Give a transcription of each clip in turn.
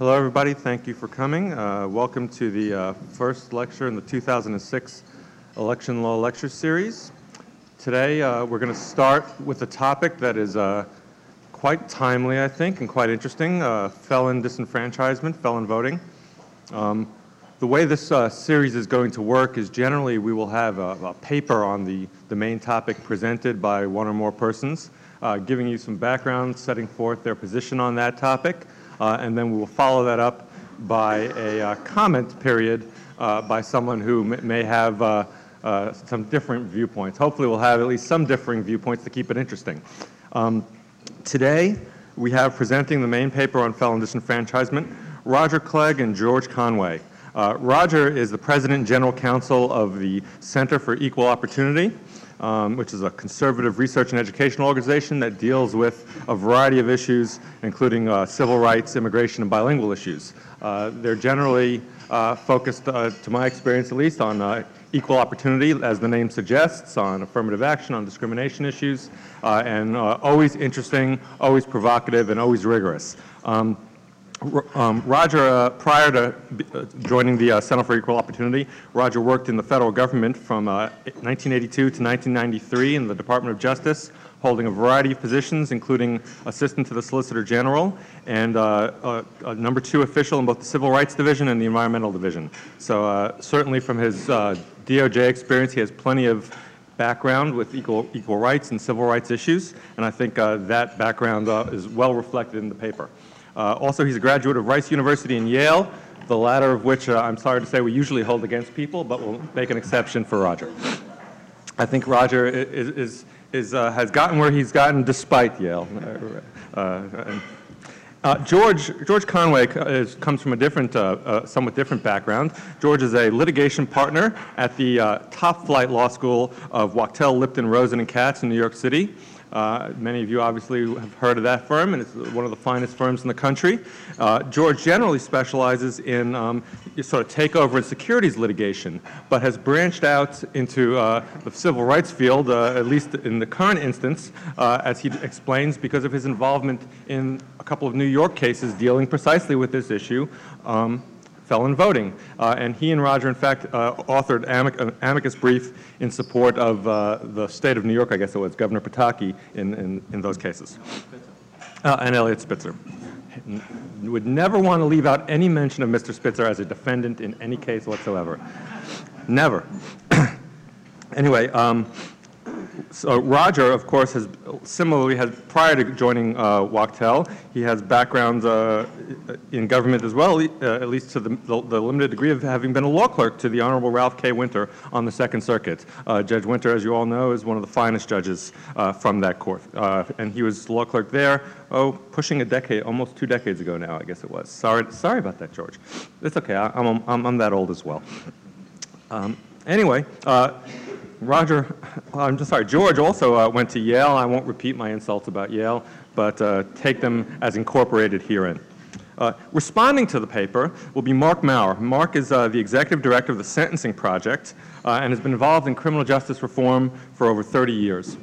Hello, everybody. Thank you for coming. Welcome to the first lecture in the 2006 Election Law Lecture Series. Today, we're going to start with a topic that is quite timely, I think, and quite interesting, felon disenfranchisement, felon voting. The way this series is going to work is generally we will have a paper on the main topic presented by one or more persons, giving you some background, setting forth their position on that topic, and then we will follow that up by a comment period by someone who may have some different viewpoints. Hopefully we'll have at least some differing viewpoints to keep it interesting. Today, we have presenting the main paper on felon disenfranchisement, Roger Clegg and George Conway. Roger is the President and General Counsel of the Center for Equal Opportunity, which is a conservative research and educational organization that deals with a variety of issues, including civil rights, immigration, and bilingual issues. They're generally focused, to my experience at least, on equal opportunity, as the name suggests, on affirmative action, on discrimination issues, and always interesting, always provocative, and always rigorous. Roger, prior to joining the Center for Equal Opportunity, Roger worked in the federal government from 1982 to 1993 in the Department of Justice, holding a variety of positions, including Assistant to the Solicitor General and a number 2 official in both the Civil Rights Division and the Environmental Division. So certainly from his DOJ experience, he has plenty of background with equal rights and civil rights issues, and I think that background is well reflected in the paper. Also, he's a graduate of Rice University and Yale, the latter of which I'm sorry to say we usually hold against people, but we'll make an exception for Roger. I think Roger has gotten where he's gotten despite Yale. George Conway comes from a different, somewhat different background. George is a litigation partner at the Top Flight Law School of Wachtell, Lipton, Rosen, and Katz in New York City. Many of you obviously have heard of that firm, and it's one of the finest firms in the country. George generally specializes in sort of takeover and securities litigation, but has branched out into the civil rights field, at least in the current instance, as he explains, because of his involvement in a couple of New York cases dealing precisely with this issue, felon voting. And he and Roger, in fact, authored an amicus brief in support of the state of New York, I guess it was, Governor Pataki, in those cases. And Eliot Spitzer. Would never want to leave out any mention of Mr. Spitzer as a defendant in any case whatsoever. Never. Anyway, so Roger, of course, prior to joining Wachtell, he has background in government as well, at least to the limited degree of having been a law clerk to the Honorable Ralph K. Winter on the Second Circuit. Judge Winter, as you all know, is one of the finest judges from that court. And he was law clerk there, pushing a decade, almost 2 decades ago now, I guess it was. Sorry about that, George. It's okay, I'm that old as well. Anyway, George also went to Yale. I won't repeat my insults about Yale, but take them as incorporated herein. Responding to the paper will be Mark Maurer. Mark is the executive director of the Sentencing Project and has been involved in criminal justice reform for over 30 years.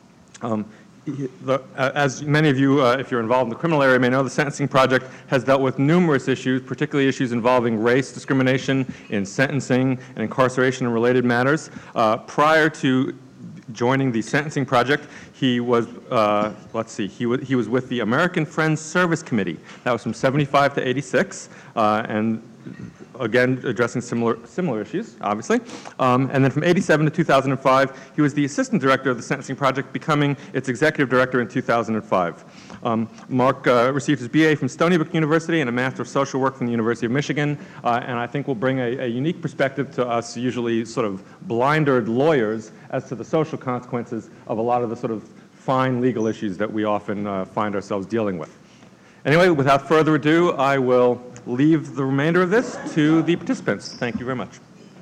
As many of you, if you're involved in the criminal area, may know, the Sentencing Project has dealt with numerous issues, particularly issues involving race discrimination in sentencing and incarceration and related matters. Prior to joining the Sentencing Project, he was, he was with the American Friends Service Committee. That was from 75 to 86, and again, addressing similar issues, obviously. And then from 87 to 2005, he was the assistant director of the Sentencing Project, becoming its executive director in 2005. Mark received his BA from Stony Brook University and a Master of Social Work from the University of Michigan, and I think will bring a unique perspective to us, usually sort of blindered lawyers, as to the social consequences of a lot of the sort of fine legal issues that we often find ourselves dealing with. Anyway, without further ado, I will leave the remainder of this to the participants. Thank you very much.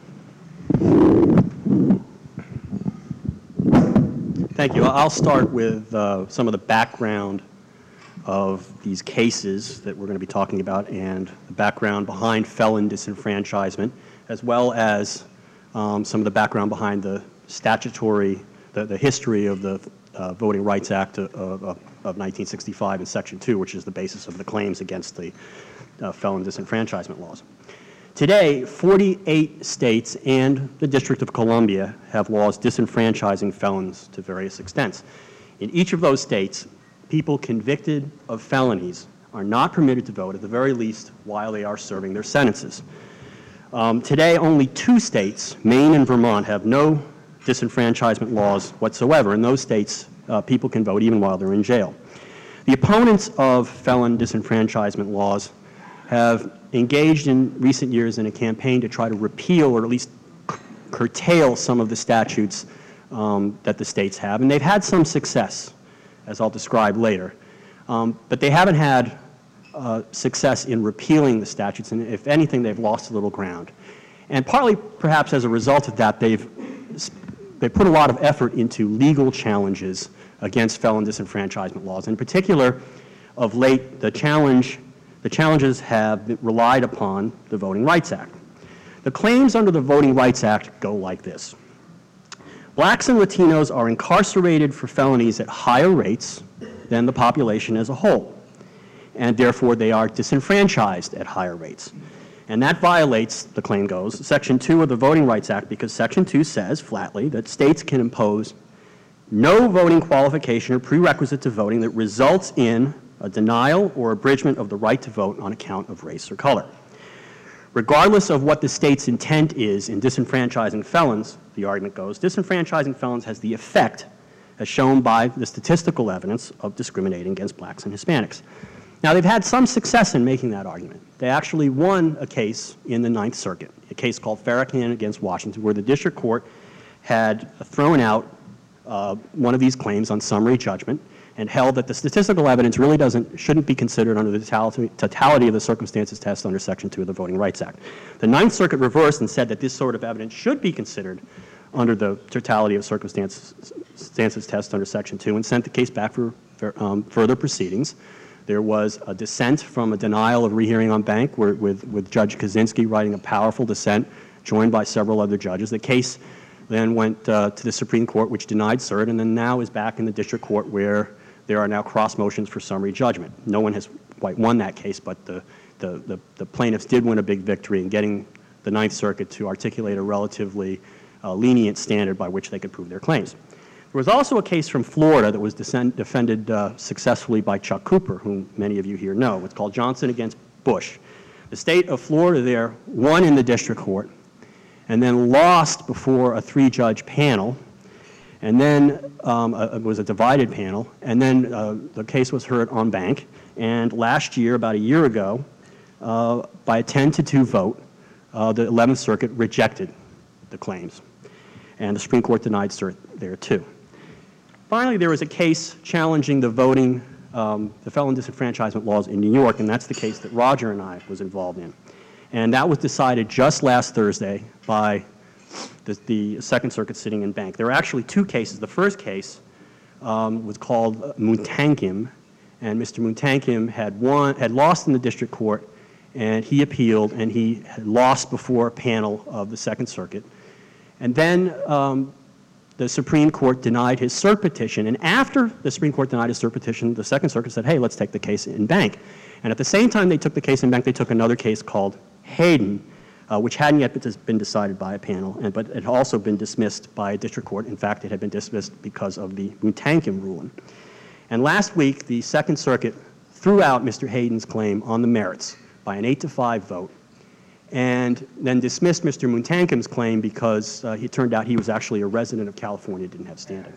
Thank you. I'll start with some of the background of these cases that we're going to be talking about and the background behind felon disenfranchisement, as well as some of the background behind the statutory, the history of the Voting Rights Act of 1965 in Section 2, which is the basis of the claims against the felon disenfranchisement laws. Today, 48 states and the District of Columbia have laws disenfranchising felons to various extents. In each of those states, people convicted of felonies are not permitted to vote, at the very least, while they are serving their sentences. Today, only 2 states, Maine and Vermont, have no disenfranchisement laws whatsoever. In those states, people can vote even while they're in jail. The opponents of felon disenfranchisement laws have engaged in recent years in a campaign to try to repeal or at least curtail some of the statutes that the states have, and they've had some success, as I'll describe later. But they haven't had success in repealing the statutes, and if anything, they've lost a little ground. And partly, perhaps as a result of that, they've put a lot of effort into legal challenges against felon disenfranchisement laws. In particular, of late, the challenges have relied upon the Voting Rights Act. The claims under the Voting Rights Act go like this. Blacks and Latinos are incarcerated for felonies at higher rates than the population as a whole, and therefore they are disenfranchised at higher rates. And that violates, the claim goes, Section 2 of the Voting Rights Act, because Section 2 says flatly that states can impose no voting qualification or prerequisite to voting that results in a denial or abridgment of the right to vote on account of race or color. Regardless of what the state's intent is in disenfranchising felons, the argument goes, disenfranchising felons has the effect, as shown by the statistical evidence, of discriminating against blacks and Hispanics. Now, they've had some success in making that argument. They actually won a case in the Ninth Circuit, a case called Farrakhan against Washington, where the district court had thrown out one of these claims on summary judgment and held that the statistical evidence really shouldn't be considered under the totality of the circumstances test under Section 2 of the Voting Rights Act. The Ninth Circuit reversed and said that this sort of evidence should be considered under the totality of circumstances test under Section 2 and sent the case back for further proceedings. There was a dissent from a denial of rehearing en banc with Judge Kaczynski writing a powerful dissent joined by several other judges. The case then went to the Supreme Court, which denied cert, and then now is back in the district court where there are now cross motions for summary judgment. No one has quite won that case, but the plaintiffs did win a big victory in getting the Ninth Circuit to articulate a relatively lenient standard by which they could prove their claims. There was also a case from Florida that was defended successfully by Chuck Cooper, whom many of you here know. It's called Johnson against Bush. The state of Florida there won in the district court and then lost before a 3-judge panel, and then it was a divided panel, and then the case was heard en banc, and last year, about a year ago, by a 10-2 vote, the 11th Circuit rejected the claims, and the Supreme Court denied cert there too. Finally, there was a case challenging the felon disenfranchisement laws in New York, and that's the case that Roger and I was involved in. And that was decided just last Thursday by the Second Circuit sitting en banc. There were actually 2 cases. The first case was called Muntankim, and Mr. Muntankim had lost in the district court, and he appealed, and he had lost before a panel of the Second Circuit. And then the Supreme Court denied his cert petition, and after the Supreme Court denied his cert petition, the Second Circuit said, hey, let's take the case en banc. And at the same time they took the case en banc, they took another case called Hayden, which hadn't yet been decided by a panel, but it had also been dismissed by a district court. In fact, it had been dismissed because of the Muntankim ruling. And last week, the Second Circuit threw out Mr. Hayden's claim on the merits by an 8-5 vote, and then dismissed Mr. Muntankim's claim because it turned out he was actually a resident of California, didn't have standing.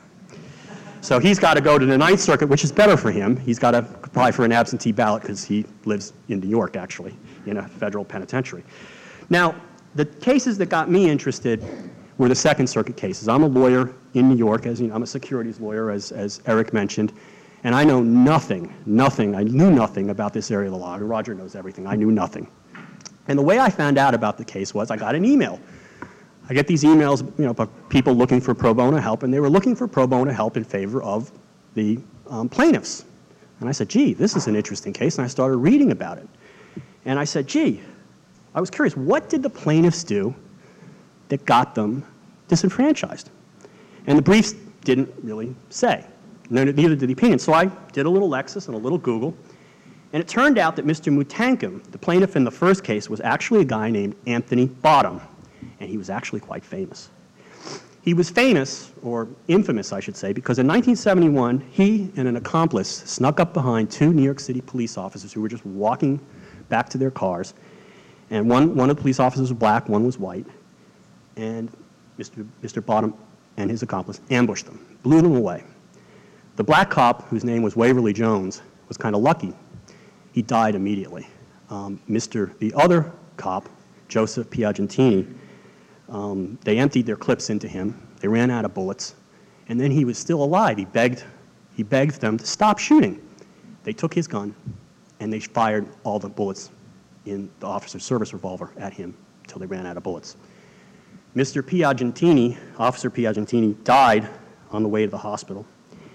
So he's got to go to the Ninth Circuit, which is better for him. He's got to apply for an absentee ballot because he lives in New York, actually, in a federal penitentiary. Now, the cases that got me interested were the Second Circuit cases. I'm a lawyer in New York, as you know, I'm a securities lawyer, as Eric mentioned, and I know nothing, I knew nothing about this area of the law. Roger knows everything, I knew nothing. And the way I found out about the case was I got an email. I get these emails, of people looking for pro bono help, and they were looking for pro bono help in favor of the plaintiffs. And I said, gee, this is an interesting case, and I started reading about it. And I said, gee, I was curious, what did the plaintiffs do that got them disenfranchised? And the briefs didn't really say. neither did the opinion. So I did a little Lexis and a little Google, and it turned out that Mr. Mutankum, the plaintiff in the first case, was actually a guy named Anthony Bottom, and he was actually quite famous. He was famous, or infamous I should say, because in 1971, he and an accomplice snuck up behind two New York City police officers who were just walking back to their cars, and one of the police officers was black, one was white, and Mr. Bottom and his accomplice ambushed them, blew them away. The black cop, whose name was Waverly Jones, was kind of lucky. He died immediately. The other cop, Joseph Piagentini, they emptied their clips into him. They ran out of bullets, and then he was still alive. He begged them to stop shooting. They took his gun, and they fired all the bullets in the officer's service revolver at him until they ran out of bullets. Mr. Piagentini, Officer Piagentini, died on the way to the hospital,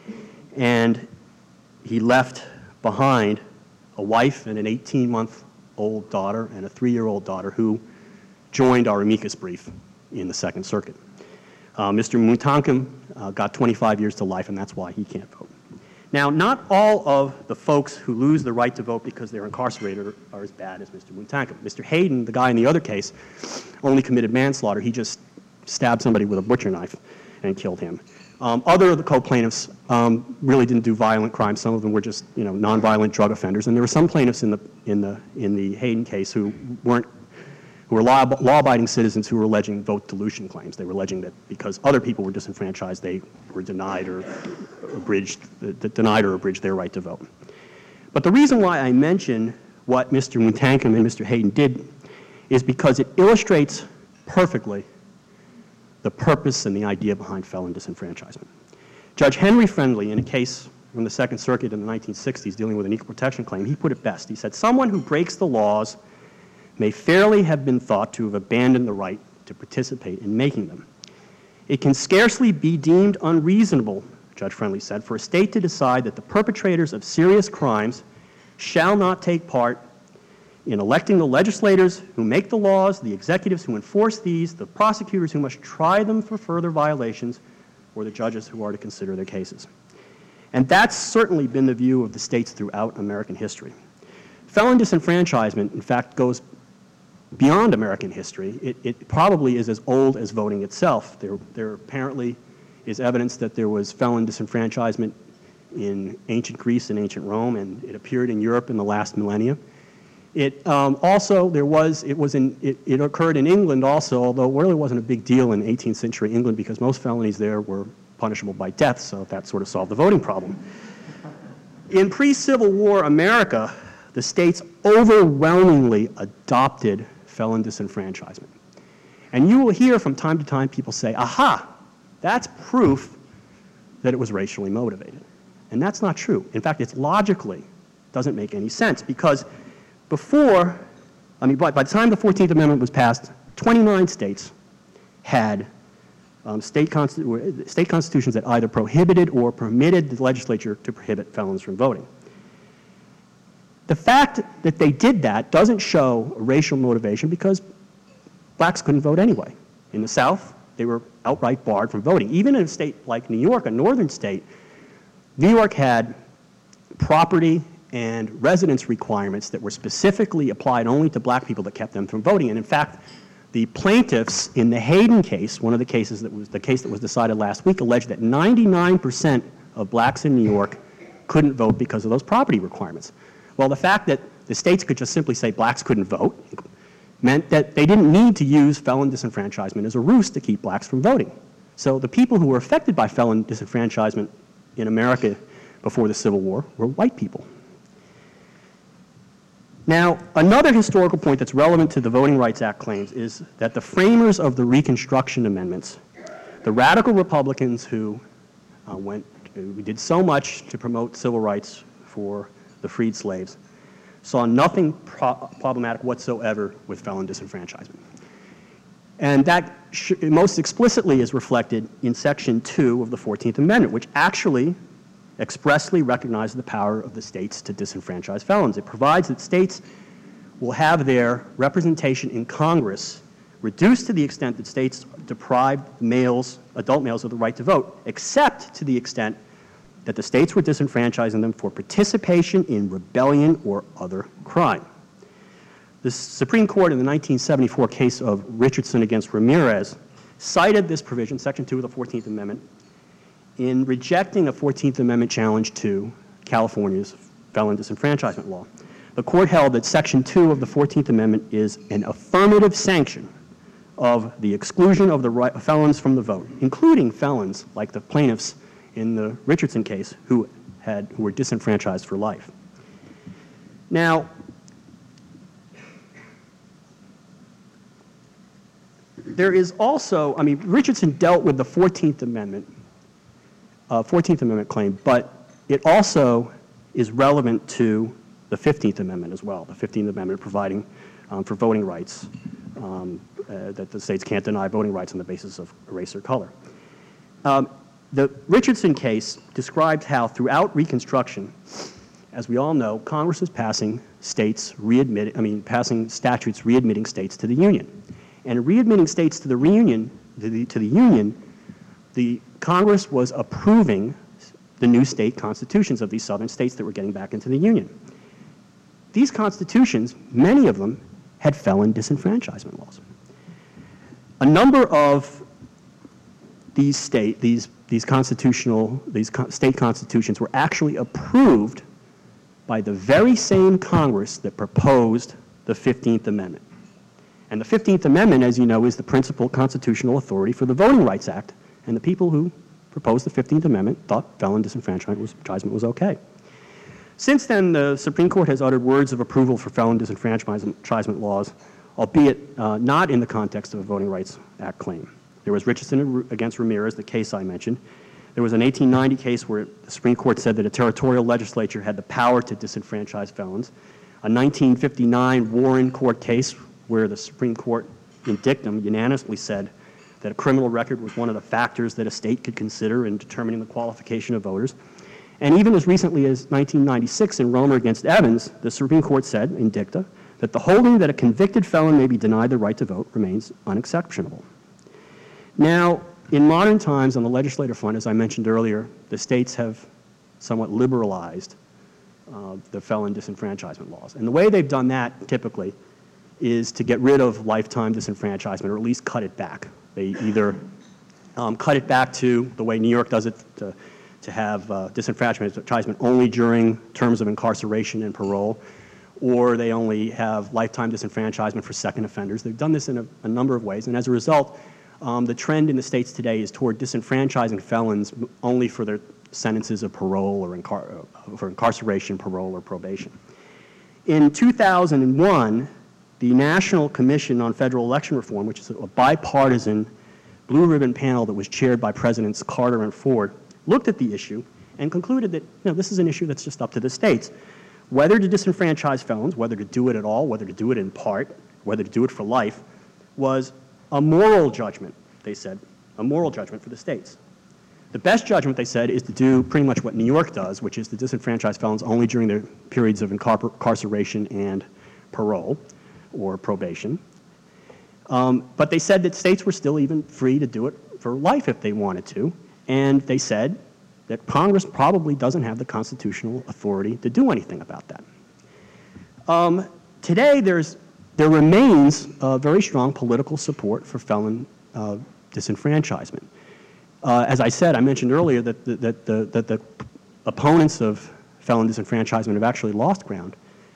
and he left behind a wife and an 18-month-old daughter and a 3-year-old daughter who joined our amicus brief in the Second Circuit. Mr. Mutankum got 25 years to life, and that's why he can't vote. Now, not all of the folks who lose the right to vote because they're incarcerated are as bad as Mr. Mutankum. Mr. Hayden, the guy in the other case, only committed manslaughter. He just stabbed somebody with a butcher knife and killed him. Other of the co-plaintiffs really didn't do violent crimes. Some of them were just, nonviolent drug offenders. And there were some plaintiffs in the Hayden case who were law-abiding citizens who were alleging vote dilution claims. They were alleging that because other people were disenfranchised, they were denied or abridged their right to vote. But the reason why I mention what Mr. Mutankum and Mr. Hayden did is because it illustrates perfectly the purpose and the idea behind felon disenfranchisement. Judge Henry Friendly, in a case from the Second Circuit in the 1960s dealing with an equal protection claim, he put it best. He said, "Someone who breaks the laws may fairly have been thought to have abandoned the right to participate in making them. It can scarcely be deemed unreasonable," Judge Friendly said, "for a state to decide that the perpetrators of serious crimes shall not take part in electing the legislators who make the laws, the executives who enforce these, the prosecutors who must try them for further violations, or the judges who are to consider their cases." And that's certainly been the view of the states throughout American history. Felon disenfranchisement, in fact, goes beyond American history. It probably is as old as voting itself. There apparently is evidence that there was felon disenfranchisement in ancient Greece and ancient Rome, and it appeared in Europe in the last millennia. It occurred in England also, although it really wasn't a big deal in 18th century England because most felonies there were punishable by death, so that sort of solved the voting problem. In pre-Civil War America, the states overwhelmingly adopted felon disenfranchisement. And you will hear from time to time people say, "Aha, that's proof that it was racially motivated." And that's not true. In fact, it's logically doesn't make any sense because by the time the 14th Amendment was passed, 29 states had state constitutions that either prohibited or permitted the legislature to prohibit felons from voting. The fact that they did that doesn't show a racial motivation because blacks couldn't vote anyway. In the South, they were outright barred from voting. Even in a state like New York, a northern state, New York had property and residence requirements that were specifically applied only to black people that kept them from voting. And in fact, the plaintiffs in the Hayden case, one of the cases that was the case that was decided last week, alleged that 99% of blacks in New York couldn't vote because of those property requirements. Well, the fact that the states could just simply say blacks couldn't vote meant that they didn't need to use felon disenfranchisement as a ruse to keep blacks from voting. So the people who were affected by felon disenfranchisement in America before the Civil War were white people. Now, another historical point that's relevant to the Voting Rights Act claims is that the framers of the Reconstruction Amendments, the radical Republicans who did so much to promote civil rights for the freed slaves, saw nothing problematic whatsoever with felon disenfranchisement. And that most explicitly is reflected in Section 2 of the 14th Amendment, which actually expressly recognizes the power of the states to disenfranchise felons. It provides that states will have their representation in Congress reduced to the extent that states deprive adult males of the right to vote, except to the extent that the states were disenfranchising them for participation in rebellion or other crime. The Supreme Court in the 1974 case of Richardson against Ramirez cited this provision, Section 2 of the 14th Amendment, in rejecting a 14th Amendment challenge to California's felon disenfranchisement law. The court held that Section 2 of the 14th Amendment is an affirmative sanction of the exclusion of the felons from the vote, including felons like the plaintiffs in the Richardson case who were disenfranchised for life. Now, there is also, I mean, Richardson dealt with the 14th Amendment claim, but it also is relevant to the 15th Amendment as well. The 15th Amendment providing for voting rights, that the states can't deny voting rights on the basis of race or color. The Richardson case describes how throughout Reconstruction, as we all know, Congress was passing statutes readmitting states to the Union. And readmitting states to the Union, the Congress was approving the new state constitutions of these southern states that were getting back into the Union. These constitutions, many of them, had felon disenfranchisement laws. A number of these state constitutions were actually approved by the very same Congress that proposed the 15th Amendment. And the 15th Amendment, as you know, is the principal constitutional authority for the Voting Rights Act, and the people who proposed the 15th Amendment thought felon disenfranchisement was okay. Since then, the Supreme Court has uttered words of approval for felon disenfranchisement laws, albeit not in the context of a Voting Rights Act claim. There was Richardson against Ramirez, the case I mentioned. There was an 1890 case where the Supreme Court said that a territorial legislature had the power to disenfranchise felons. A 1959 Warren Court case where the Supreme Court in dictum unanimously said that a criminal record was one of the factors that a state could consider in determining the qualification of voters. And even as recently as 1996 in Romer against Evans, the Supreme Court said in dicta that the holding that a convicted felon may be denied the right to vote remains unexceptionable. Now, in modern times on the legislative front, as I mentioned earlier, the states have somewhat liberalized the felon disenfranchisement laws. And the way they've done that typically is to get rid of lifetime disenfranchisement, or at least cut it back. They either cut it back to the way New York does it, to have disenfranchisement only during terms of incarceration and parole, or they only have lifetime disenfranchisement for second offenders. They've done this in a number of ways, and as a result, the trend in the states today is toward disenfranchising felons only for their sentences of parole or for incarceration, parole, or probation. In 2001, the National Commission on Federal Election Reform, which is a bipartisan blue ribbon panel that was chaired by Presidents Carter and Ford, looked at the issue and concluded that this is an issue that's just up to the states. Whether to disenfranchise felons, whether to do it at all, whether to do it in part, whether to do it for life, was a moral judgment, they said, a moral judgment for the states. The best judgment, they said, is to do pretty much what New York does, which is to disenfranchise felons only during their periods of incarceration and parole or probation. But they said that states were still even free to do it for life if they wanted to, and they said that Congress probably doesn't have the constitutional authority to do anything about that. Today, there remains very strong political support for felon disenfranchisement. As I said, I mentioned earlier that the opponents of felon disenfranchisement have actually lost ground.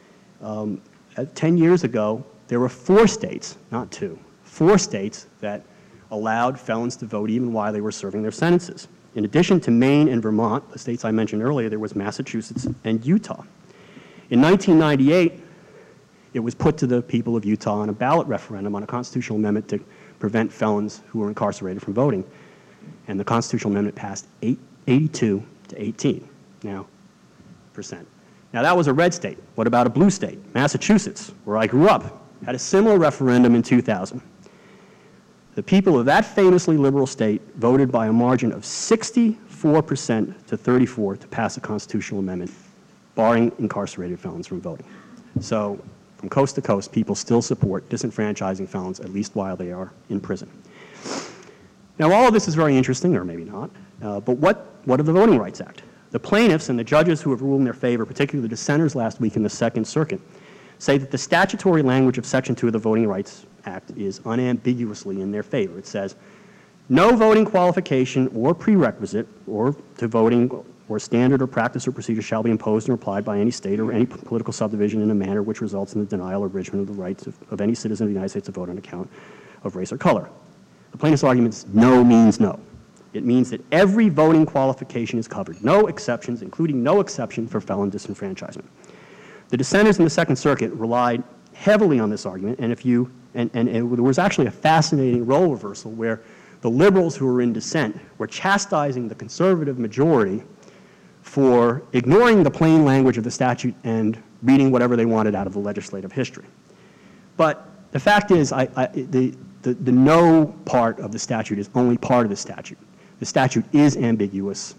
10 years ago, there were 4 states, not 2, 4 states that allowed felons to vote even while they were serving their sentences. In addition to Maine and Vermont, the states I mentioned earlier, there was Massachusetts and Utah. In 1998, it was put to the people of Utah on a ballot referendum on a constitutional amendment to prevent felons who were incarcerated from voting. And the constitutional amendment passed 82 to 18 percent. Now, that was a red state. What about a blue state? Massachusetts, where I grew up, had a similar referendum in 2000. The people of that famously liberal state voted by a margin of 64% to 34% to pass a constitutional amendment, barring incarcerated felons from voting. So, from coast to coast, people still support disenfranchising felons, at least while they are in prison. Now, all of this is very interesting, or maybe not, but what of the Voting Rights Act? The plaintiffs and the judges who have ruled in their favor, particularly the dissenters last week in the Second Circuit, say that the statutory language of Section 2 of the Voting Rights Act is unambiguously in their favor. It says, no voting qualification or prerequisite or to voting or standard or practice or procedure shall be imposed or applied by any state or any political subdivision in a manner which results in the denial or abridgment of the rights of any citizen of the United States to vote on account of race or color. The plaintiff's argument is no means no. It means that every voting qualification is covered, no exceptions, including no exception for felon disenfranchisement. The dissenters in the Second Circuit relied heavily on this argument, and there was actually a fascinating role reversal where the liberals who were in dissent were chastising the conservative majority for ignoring the plain language of the statute and reading whatever they wanted out of the legislative history. But the fact is, the no part of the statute is only part of the statute. The statute is ambiguous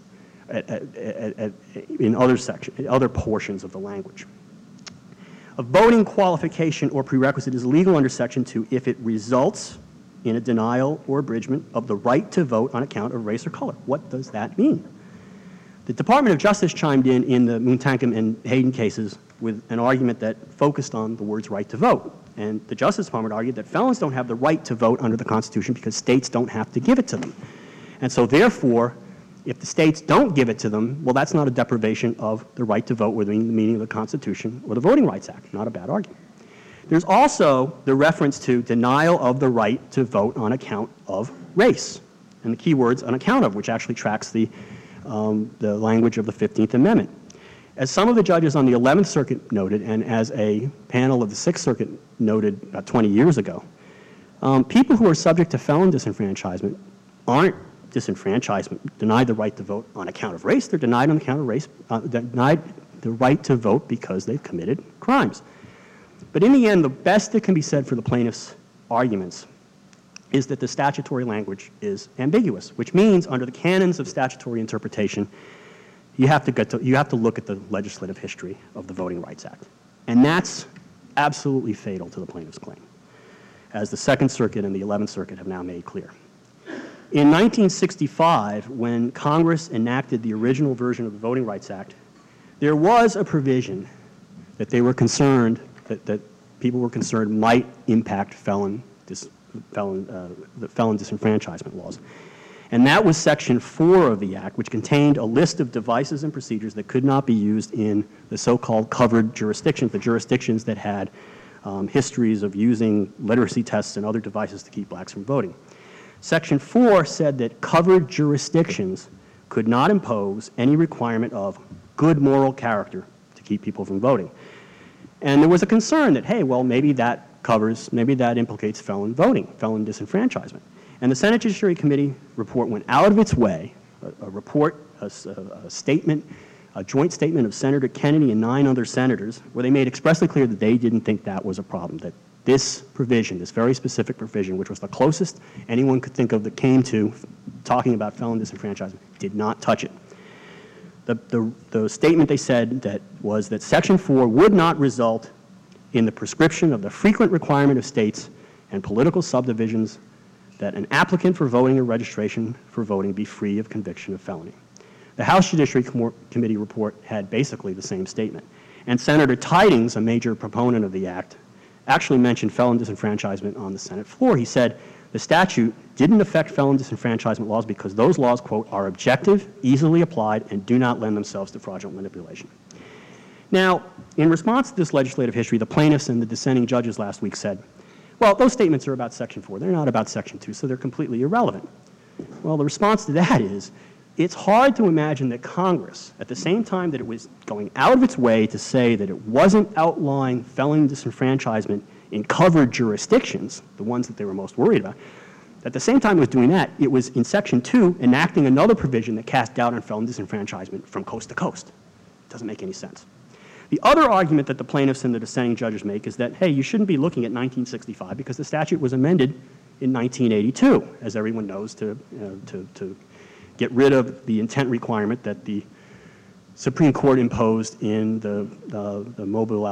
in other portions of the language. A voting qualification or prerequisite is illegal under Section 2 if it results in a denial or abridgment of the right to vote on account of race or color. What does that mean? The Department of Justice chimed in the Muntankum and Hayden cases with an argument that focused on the words right to vote. And the Justice Department argued that felons don't have the right to vote under the Constitution because states don't have to give it to them. And so therefore, if the states don't give it to them, well, that's not a deprivation of the right to vote within the meaning of the Constitution or the Voting Rights Act. Not a bad argument. There's also the reference to denial of the right to vote on account of race, and the key words on account of, which actually tracks the language of the 15th Amendment. As some of the judges on the 11th Circuit noted, and as a panel of the 6th Circuit noted about 20 years ago, people who are subject to felon disenfranchisement aren't denied the right to vote on account of race. They're denied on account of race, denied the right to vote because they've committed crimes. But in the end, the best that can be said for the plaintiffs' arguments is that the statutory language is ambiguous, which means under the canons of statutory interpretation, you have to look at the legislative history of the Voting Rights Act. And that's absolutely fatal to the plaintiff's claim, as the Second Circuit and the 11th Circuit have now made clear. In 1965, when Congress enacted the original version of the Voting Rights Act, there was a provision that they were concerned, that people were concerned might impact felon disenfranchisement laws. And that was Section 4 of the Act, which contained a list of devices and procedures that could not be used in the so-called covered jurisdictions, the jurisdictions that had histories of using literacy tests and other devices to keep blacks from voting. Section 4 said that covered jurisdictions could not impose any requirement of good moral character to keep people from voting. And there was a concern that, hey, well, maybe that implicates felon voting, felon disenfranchisement. And the Senate Judiciary Committee report went out of its way, a statement, a joint statement of Senator Kennedy and 9 other senators, where they made expressly clear that they didn't think that was a problem, that this provision, this very specific provision, which was the closest anyone could think of that came to talking about felon disenfranchisement, did not touch it. The statement they said was that Section 4 would not result in the prescription of the frequent requirement of states and political subdivisions that an applicant for voting or registration for voting be free of conviction of felony. The House Judiciary Committee report had basically the same statement. And Senator Tidings, a major proponent of the act, actually mentioned felon disenfranchisement on the Senate floor. He said the statute didn't affect felon disenfranchisement laws because those laws, quote, are objective, easily applied, and do not lend themselves to fraudulent manipulation. Now, in response to this legislative history, the plaintiffs and the dissenting judges last week said, well, those statements are about Section 4. They're not about Section 2, so they're completely irrelevant. Well, the response to that is, it's hard to imagine that Congress, at the same time that it was going out of its way to say that it wasn't outlawing felon disenfranchisement in covered jurisdictions, the ones that they were most worried about, at the same time it was doing that, it was in Section 2 enacting another provision that cast doubt on felon disenfranchisement from coast to coast. It doesn't make any sense. The other argument that the plaintiffs and the dissenting judges make is that, hey, you shouldn't be looking at 1965 because the statute was amended in 1982, as everyone knows, to get rid of the intent requirement that the Supreme Court imposed in the Mobile,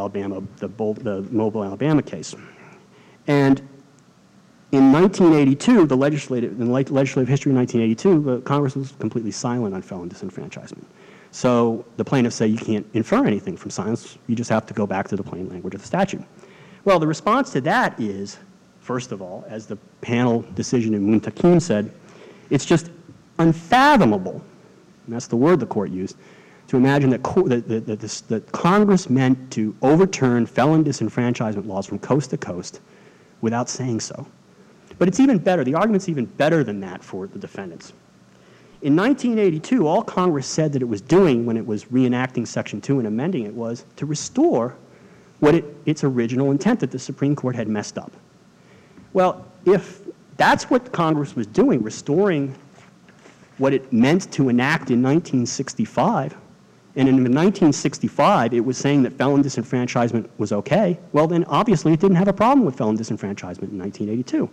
Alabama case. And in 1982, in the legislative history of 1982, Congress was completely silent on felon disenfranchisement. So the plaintiffs say you can't infer anything from silence. You just have to go back to the plain language of the statute. Well, the response to that is, first of all, as the panel decision in Muntakim said, it's just unfathomable, and that's the word the court used, to imagine that Congress meant to overturn felon disenfranchisement laws from coast to coast without saying so. But it's even better, the argument's even better than that for the defendants. In 1982, all Congress said that it was doing when it was reenacting Section 2 and amending it was to restore what its original intent that the Supreme Court had messed up. Well, if that's what Congress was doing, restoring what it meant to enact in 1965, and in 1965 it was saying that felon disenfranchisement was okay, well then obviously it didn't have a problem with felon disenfranchisement in 1982.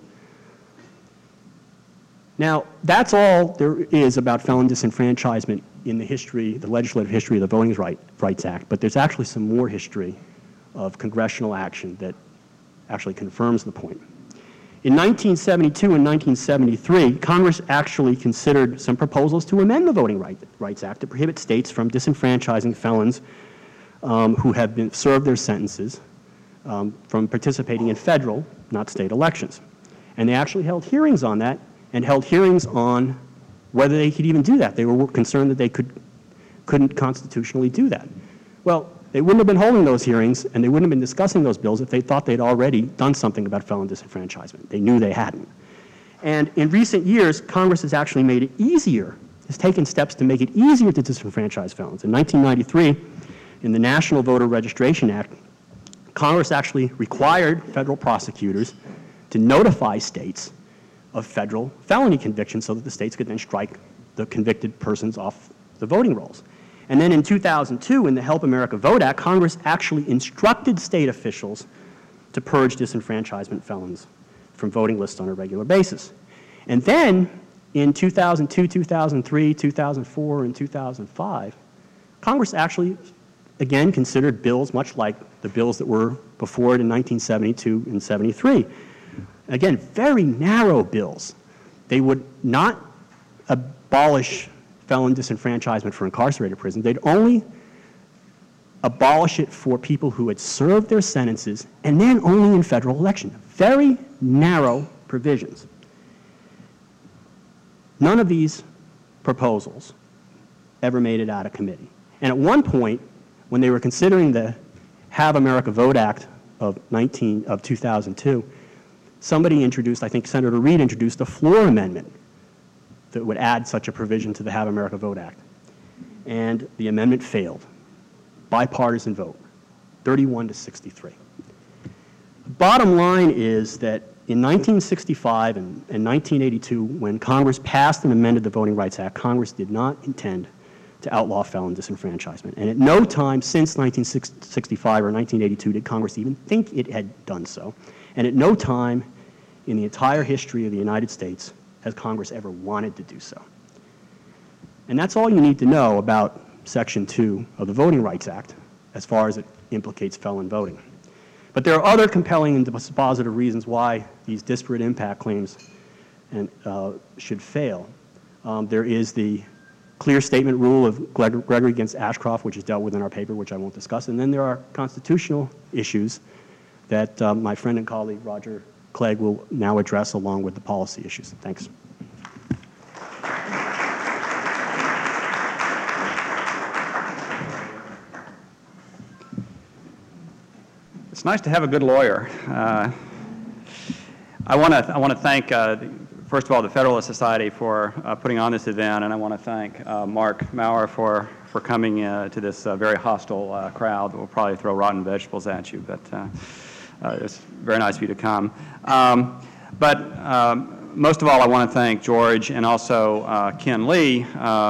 Now, that's all there is about felon disenfranchisement in the history, the legislative history of the Voting Rights Act, but there's actually some more history of congressional action that actually confirms the point. In 1972 and 1973, Congress actually considered some proposals to amend the Voting Rights Act to prohibit states from disenfranchising felons who have served their sentences from participating in federal, not state elections. And they actually held hearings on that and held hearings on whether they could even do that. They were concerned that they couldn't constitutionally do that. Well, they wouldn't have been holding those hearings and they wouldn't have been discussing those bills if they thought they'd already done something about felon disenfranchisement. They knew they hadn't. And in recent years, Congress has actually made it easier, has taken steps to make it easier to disenfranchise felons. In 1993, in the National Voter Registration Act, Congress actually required federal prosecutors to notify states of federal felony convictions so that the states could then strike the convicted persons off the voting rolls. And then in 2002, in the Help America Vote Act, Congress actually instructed state officials to purge disenfranchisement felons from voting lists on a regular basis. And then in 2002, 2003, 2004, and 2005, Congress actually, again, considered bills much like the bills that were before it in 1972 and 73. Again, very narrow bills. They would not abolish felon disenfranchisement for incarcerated prisoners. They'd only abolish it for people who had served their sentences and then only in federal election. Very narrow provisions. None of these proposals ever made it out of committee. And at one point, when they were considering the Have America Vote Act of 2002, somebody introduced, I think Senator Reid introduced a floor amendment that would add such a provision to the Have America Vote Act. And the amendment failed. Bipartisan vote, 31 to 63. The bottom line is that in 1965 and 1982, when Congress passed and amended the Voting Rights Act, Congress did not intend to outlaw felon disenfranchisement. And at no time since 1965 or 1982 did Congress even think it had done so. And at no time in the entire history of the United States has Congress ever wanted to do so. And that's all you need to know about Section 2 of the Voting Rights Act as far as it implicates felon voting. But there are other compelling and dispositive reasons why these disparate impact claims should fail. There is the clear statement rule of Gregory against Ashcroft, which is dealt with in our paper, which I won't discuss. And then there are constitutional issues that my friend and colleague Roger Clegg will now address along with the policy issues. Thanks. It's nice to have a good lawyer. I want to thank, first of all, the Federalist Society for putting on this event, and I want to thank Mark Maurer for coming to this very hostile crowd that will probably throw rotten vegetables at you, but it's very nice of you to come. But most of all, I want to thank George and also Ken Lee,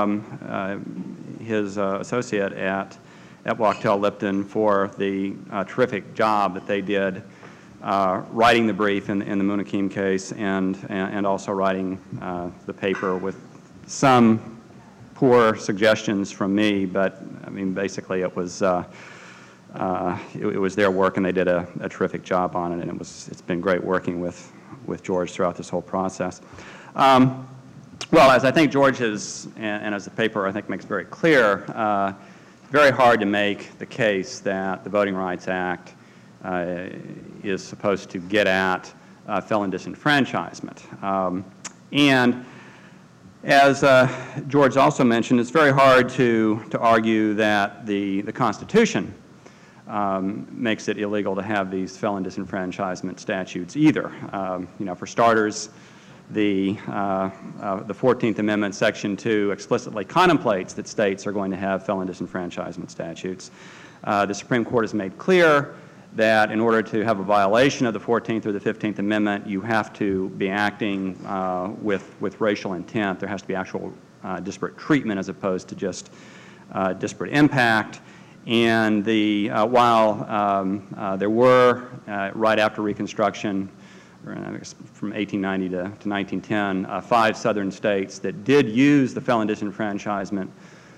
his associate at Wachtell Lipton, for the terrific job that they did writing the brief in the Muntakim case and also writing the paper with some poor suggestions from me, but I mean basically it was their work and they did a terrific job on it, and it's been great working with George throughout this whole process. Well, as I think George has, and as the paper I think makes very clear, very hard to make the case that the Voting Rights Act is supposed to get at felon disenfranchisement. And as George also mentioned, it's very hard to argue that the Constitution makes it illegal to have these felon disenfranchisement statutes either. For starters, the 14th Amendment, Section 2, explicitly contemplates that states are going to have felon disenfranchisement statutes. The Supreme Court has made clear that in order to have a violation of the 14th or the 15th Amendment, you have to be acting with racial intent. There has to be actual disparate treatment as opposed to just disparate impact. And while there were, right after Reconstruction, from 1890 to 1910, 5 southern states that did use the felon disenfranchisement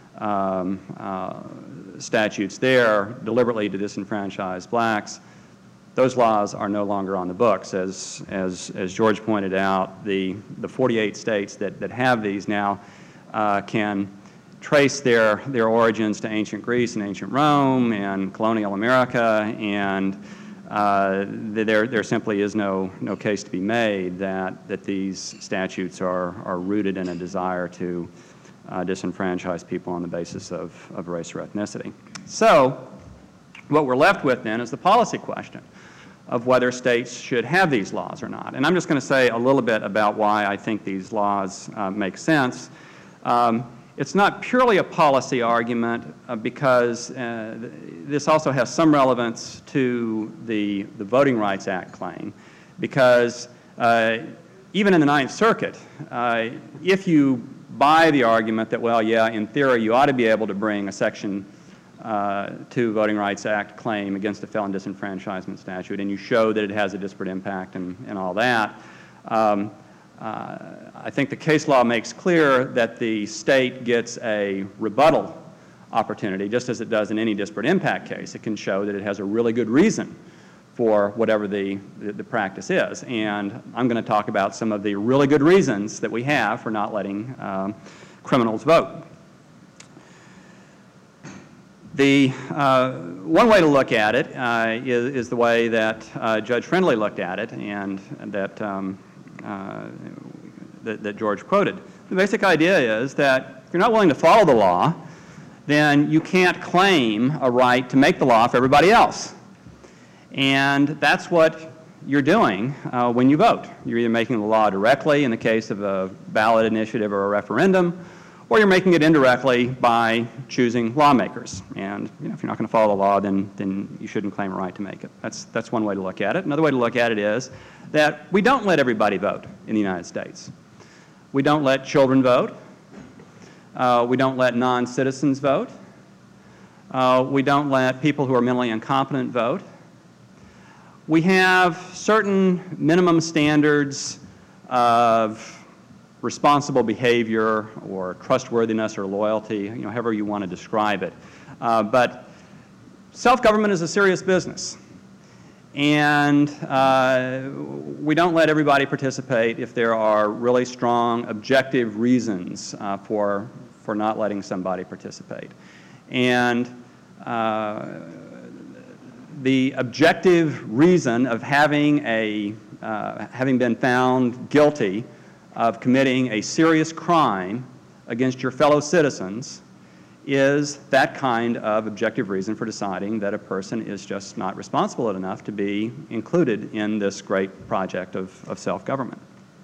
statutes there deliberately to disenfranchise blacks. Those laws are no longer on the books. As George pointed out, the 48 states that have these now can trace their origins to ancient Greece and ancient Rome and colonial America, and there simply is no case to be made that these statutes are rooted in a desire to disenfranchise people on the basis of race or ethnicity. So what we're left with then is the policy question of whether states should have these laws or not. And I'm just going to say a little bit about why I think these laws make sense. It's not purely a policy argument because this also has some relevance to the Voting Rights Act claim, because even in the Ninth Circuit, if you buy the argument that, well, yeah, in theory you ought to be able to bring a Section 2 Voting Rights Act claim against a felon disenfranchisement statute, and you show that it has a disparate impact and all that, I think the case law makes clear that the state gets a rebuttal opportunity, just as it does in any disparate impact case. It can show that it has a really good reason for whatever the practice is. And I'm going to talk about some of the really good reasons that we have for not letting criminals vote. The one way to look at it is the way that Judge Friendly looked at it, and that George quoted. The basic idea is that if you're not willing to follow the law, then you can't claim a right to make the law for everybody else. And that's what you're doing when you vote. You're either making the law directly in the case of a ballot initiative or a referendum, or you're making it indirectly by choosing lawmakers. And if you're not going to follow the law, then you shouldn't claim a right to make it. That's one way to look at it. Another way to look at it is that we don't let everybody vote in the United States. We don't let children vote. We don't let non-citizens vote. We don't let people who are mentally incompetent vote. We have certain minimum standards of responsible behavior or trustworthiness or loyalty, however you want to describe it. But self-government is a serious business. And we don't let everybody participate if there are really strong objective reasons for not letting somebody participate. And the objective reason of having been found guilty of committing a serious crime against your fellow citizens is that kind of objective reason for deciding that a person is just not responsible enough to be included in this great project of self-government.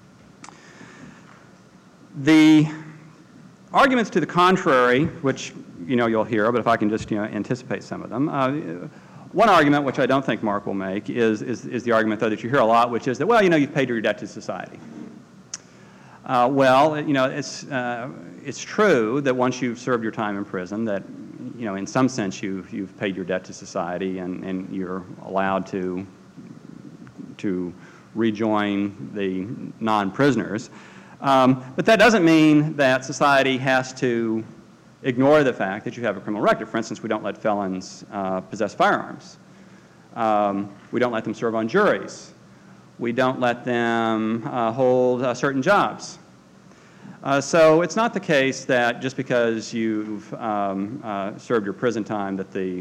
The arguments to the contrary, which you'll hear, but if I can just anticipate some of them. One argument, which I don't think Mark will make, is the argument, though, that you hear a lot, which is that, well, you've paid your debt to society. It's true that once you've served your time in prison, that in some sense you've paid your debt to society, and you're allowed to rejoin the non-prisoners. But that doesn't mean that society has to ignore the fact that you have a criminal record. For instance, we don't let felons possess firearms. We don't let them serve on juries. We don't let them hold certain jobs. So it's not the case that just because you've served your prison time that the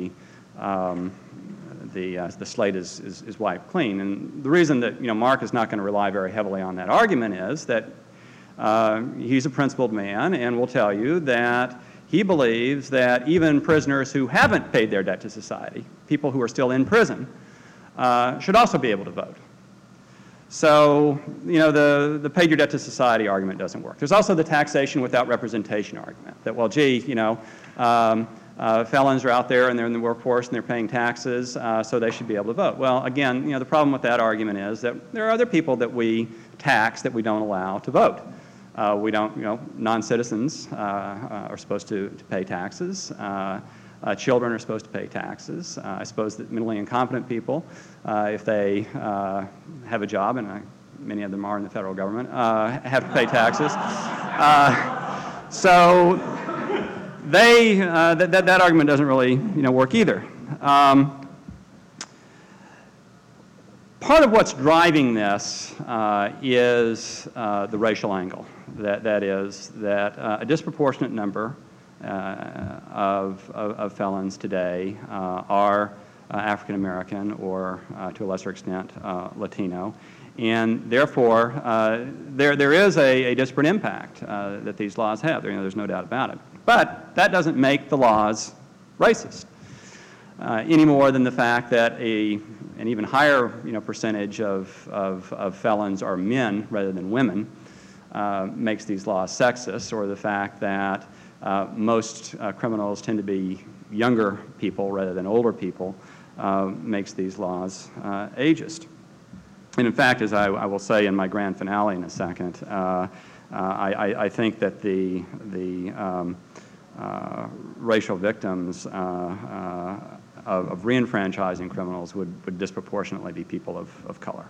slate is wiped clean. And the reason that Mark is not going to rely very heavily on that argument is that he's a principled man and will tell you that he believes that even prisoners who haven't paid their debt to society, people who are still in prison, should also be able to vote. So, the paid your debt to society argument doesn't work. There's also the taxation without representation argument, that, well, gee, felons are out there and they're in the workforce and they're paying taxes, so they should be able to vote. Well, again, the problem with that argument is that there are other people that we tax that we don't allow to vote. We don't, non-citizens are supposed to pay taxes. Children are supposed to pay taxes. I suppose that mentally incompetent people, if they have a job, and many of them are in the federal government, have to pay taxes. So that argument doesn't really work either. Part of what's driving this is the racial angle. That is that a disproportionate number of felons today are African American or, to a lesser extent, Latino, and therefore there is a disparate impact that these laws have. There's no doubt about it. But that doesn't make the laws racist any more than the fact that an even higher percentage of felons are men rather than women makes these laws sexist, or the fact that most criminals tend to be younger people rather than older people makes these laws ageist. And in fact, as I will say in my grand finale in a second, I think that the racial victims of reenfranchising criminals would disproportionately be people of color.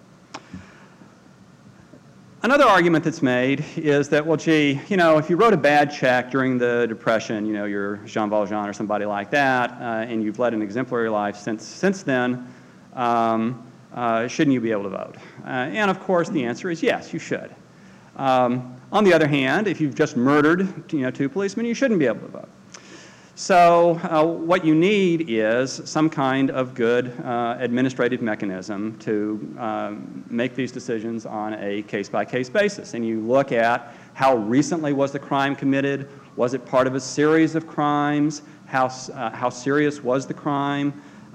Another argument that's made is that, well, gee, if you wrote a bad check during the Depression, you're Jean Valjean or somebody like that, and you've led an exemplary life since then, shouldn't you be able to vote? And of course, the answer is yes, you should. On the other hand, if you've just murdered, two policemen, you shouldn't be able to vote. So what you need is some kind of good administrative mechanism to make these decisions on a case-by-case basis. And you look at how recently was the crime committed, was it part of a series of crimes, how serious was the crime,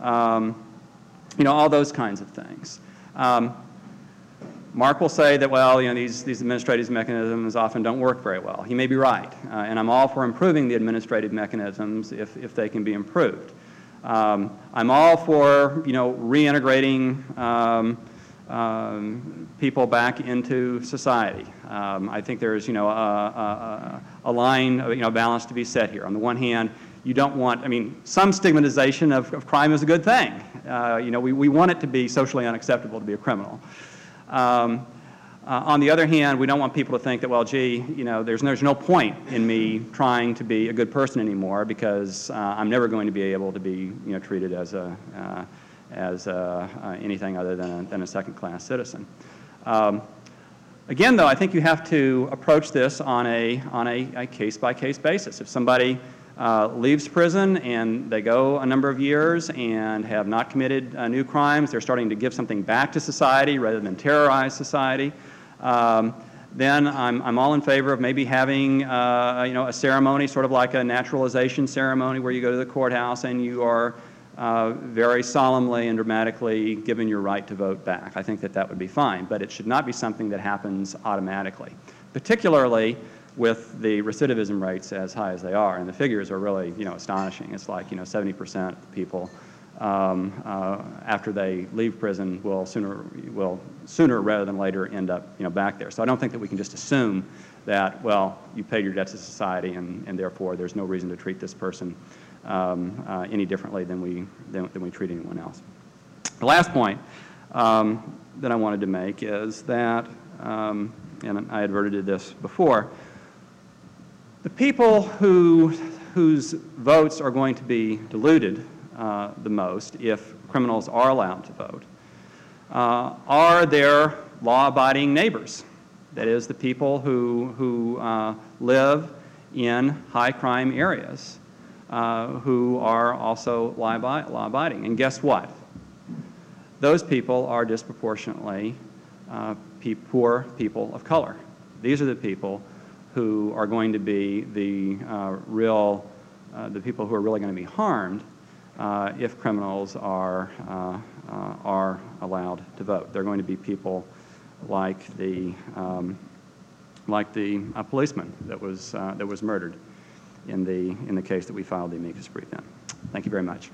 all those kinds of things. Mark will say that, well, these administrative mechanisms often don't work very well. He may be right, and I'm all for improving the administrative mechanisms if they can be improved. I'm all for, reintegrating people back into society. I think there's, a line, balance to be set here. On the one hand, you don't want, some stigmatization of crime is a good thing. We want it to be socially unacceptable to be a criminal. On the other hand, we don't want people to think that, well, gee, there's no point in me trying to be a good person anymore because I'm never going to be able to be, treated as anything other than a second-class citizen. Again, though, I think you have to approach this on a case-by-case basis. If somebody leaves prison and they go a number of years and have not committed new crimes, they're starting to give something back to society rather than terrorize society, then I'm all in favor of maybe having a ceremony, sort of like a naturalization ceremony, where you go to the courthouse and you are very solemnly and dramatically given your right to vote back. I think that would be fine, but it should not be something that happens automatically, particularly with the recidivism rates as high as they are, and the figures are really, astonishing. It's like, 70% of the people after they leave prison will sooner rather than later end up, back there. So I don't think that we can just assume that, well, you paid your debt to society, and therefore there's no reason to treat this person any differently than we treat anyone else. The last point that I wanted to make is that, and I adverted to this before, the people whose votes are going to be diluted the most, if criminals are allowed to vote, are their law-abiding neighbors. That is, the people who live in high-crime areas, who are also law-abiding. And guess what? Those people are disproportionately poor people of color. These are the people who are going to be the people who are really going to be harmed if criminals are allowed to vote. They're going to be people like the policeman that was murdered in the case that we filed the amicus brief in. Thank you very much.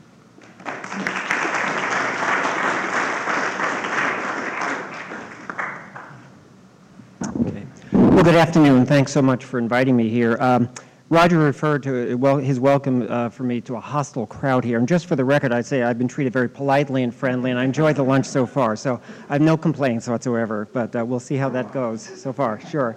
Well, good afternoon. Thanks so much for inviting me here. Roger referred to his welcome for me to a hostile crowd here. And just for the record, I'd say I've been treated very politely and friendly, and I enjoyed the lunch so far. So I have no complaints whatsoever, but we'll see how that goes so far. Sure.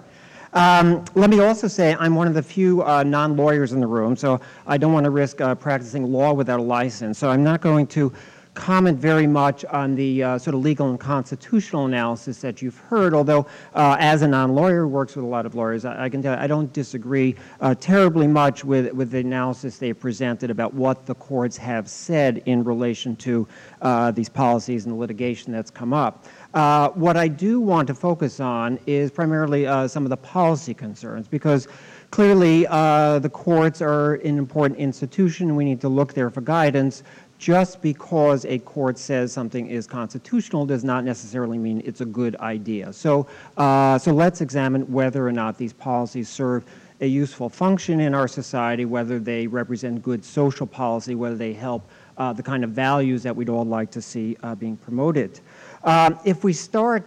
Let me also say I'm one of the few non-lawyers in the room, so I don't want to risk practicing law without a license. So I'm not going to comment very much on the sort of legal and constitutional analysis that you've heard, although as a non-lawyer who works with a lot of lawyers, I can tell you I don't disagree terribly much with the analysis they presented about what the courts have said in relation to these policies and the litigation that's come up. What I do want to focus on is primarily some of the policy concerns, because clearly the courts are an important institution and we need to look there for guidance. Just because a court says something is constitutional does not necessarily mean it's a good idea. So let's examine whether or not these policies serve a useful function in our society, whether they represent good social policy, whether they help the kind of values that we'd all like to see being promoted. If we start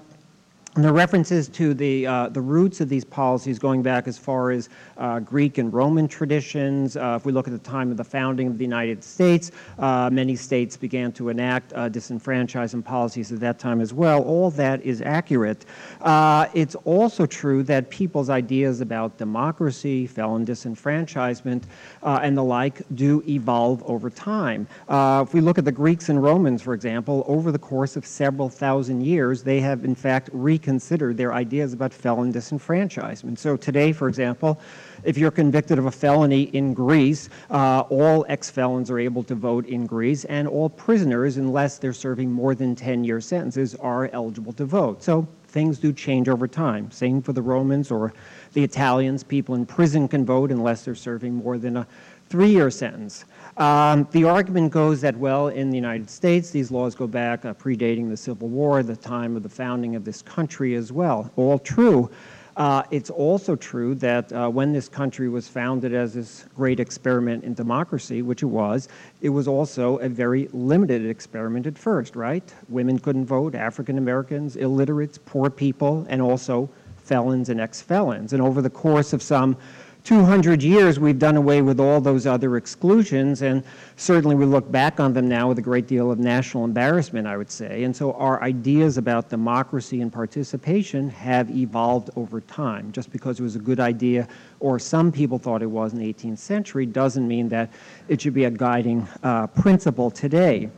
the references to the roots of these policies going back as far as Greek and Roman traditions. If we look at the time of the founding of the United States, many states began to enact disenfranchisement policies at that time as well. All that is accurate. It's also true that people's ideas about democracy, felon disenfranchisement, and the like do evolve over time. If we look at the Greeks and Romans, for example, over the course of several thousand years, they have in fact reconsidered their ideas about felon disenfranchisement. So today, for example, if you're convicted of a felony in Greece, all ex-felons are able to vote in Greece, and all prisoners, unless they're serving more than 10-year sentences, are eligible to vote. So things do change over time. Same for the Romans or the Italians. People in prison can vote unless they're serving more than a 3-year sentence. The argument goes that, well, in the United States, these laws go back predating the Civil War, the time of the founding of this country as well. All true. It's also true that when this country was founded as this great experiment in democracy, which it was also a very limited experiment at first, right? Women couldn't vote, African Americans, illiterates, poor people, and also felons and ex-felons. And over the course of some 200 years, we've done away with all those other exclusions, and certainly we look back on them now with a great deal of national embarrassment, I would say. And so our ideas about democracy and participation have evolved over time. Just because it was a good idea, or some people thought it was in the 18th century, doesn't mean that it should be a guiding principle today.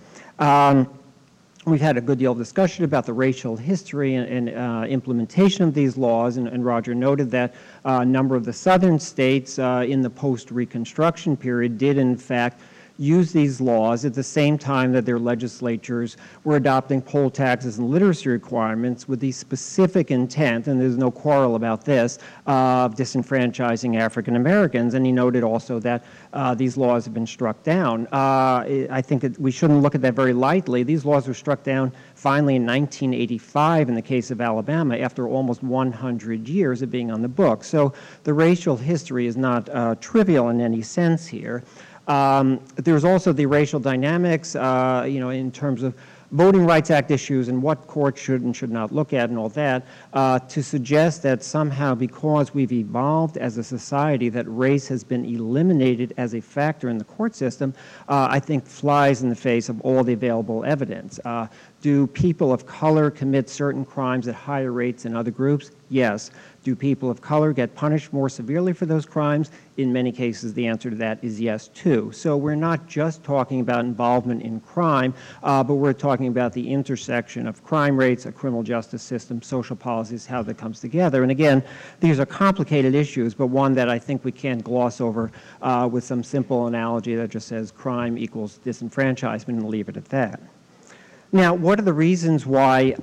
We've had a good deal of discussion about the racial history and implementation of these laws, and Roger noted that a number of the southern states in the post-Reconstruction period did, in fact, use these laws at the same time that their legislatures were adopting poll taxes and literacy requirements with the specific intent, and there's no quarrel about this, of disenfranchising African Americans. And he noted also that these laws have been struck down. I think that we shouldn't look at that very lightly. These laws were struck down finally in 1985 in the case of Alabama after almost 100 years of being on the books. So the racial history is not trivial in any sense here. There's also the racial dynamics, in terms of Voting Rights Act issues and what courts should and should not look at and all that, to suggest that somehow because we've evolved as a society that race has been eliminated as a factor in the court system, I think flies in the face of all the available evidence. Do people of color commit certain crimes at higher rates than other groups? Yes. Do people of color get punished more severely for those crimes? In many cases, the answer to that is yes, too. So we're not just talking about involvement in crime, but we're talking about the intersection of crime rates, a criminal justice system, social policies, how that comes together. And again, these are complicated issues, but one that I think we can't gloss over with some simple analogy that just says crime equals disenfranchisement and leave it at that. Now, what are the reasons why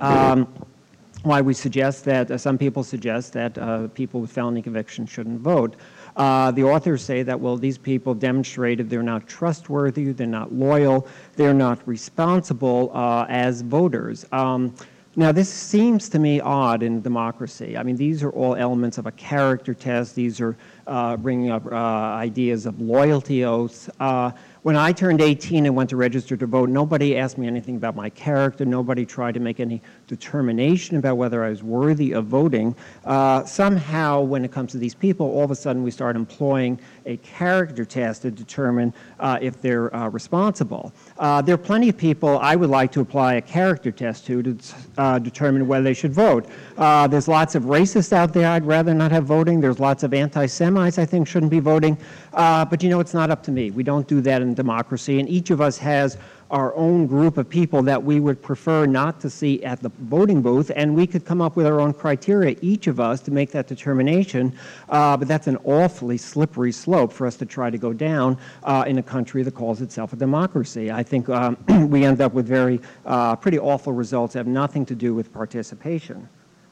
we suggest that, some people suggest that people with felony convictions shouldn't vote? The authors say that, well, these people demonstrated they're not trustworthy, they're not loyal, they're not responsible as voters. Now, this seems to me odd in democracy. I mean, these are all elements of a character test. These are bringing up ideas of loyalty oaths. When I turned 18 and went to register to vote, nobody asked me anything about my character. Nobody tried to make any determination about whether I was worthy of voting. Somehow, when it comes to these people, all of a sudden we start employing a character test to determine if they're responsible. There are plenty of people I would like to apply a character test to determine whether they should vote. There's lots of racists out there I'd rather not have voting. There's lots of anti-Semites I think shouldn't be voting. But you know, it's not up to me. We don't do that in democracy, and each of us has our own group of people that we would prefer not to see at the voting booth, and we could come up with our own criteria, each of us, to make that determination, but that's an awfully slippery slope for us to try to go down in a country that calls itself a democracy. I think we end up with very pretty awful results that have nothing to do with participation.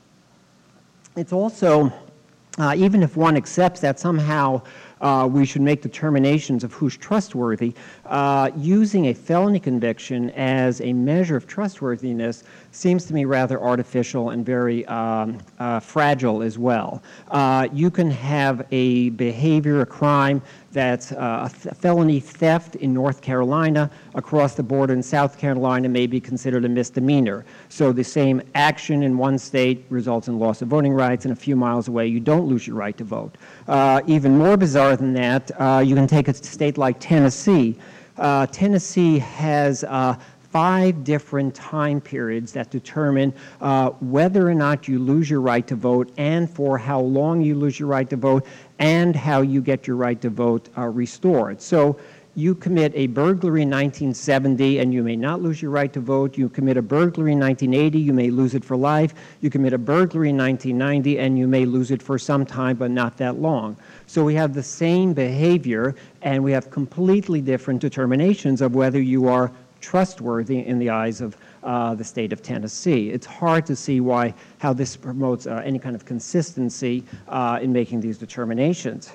It's also, even if one accepts that somehow we should make determinations of who's trustworthy, using a felony conviction as a measure of trustworthiness seems to me rather artificial and very fragile as well. You can have a behavior, a crime that's a felony theft in North Carolina. Across the border in South Carolina may be considered a misdemeanor. So the same action in one state results in loss of voting rights, and a few miles away you don't lose your right to vote. Even more bizarre than that, you can take a state like Tennessee. Tennessee has 5 different time periods that determine whether or not you lose your right to vote, and for how long you lose your right to vote, and how you get your right to vote restored. So you commit a burglary in 1970 and you may not lose your right to vote. You commit a burglary in 1980, you may lose it for life. You commit a burglary in 1990 and you may lose it for some time, but not that long. So we have the same behavior, and we have completely different determinations of whether you are trustworthy in the eyes of the state of Tennessee. It's hard to see how this promotes any kind of consistency in making these determinations.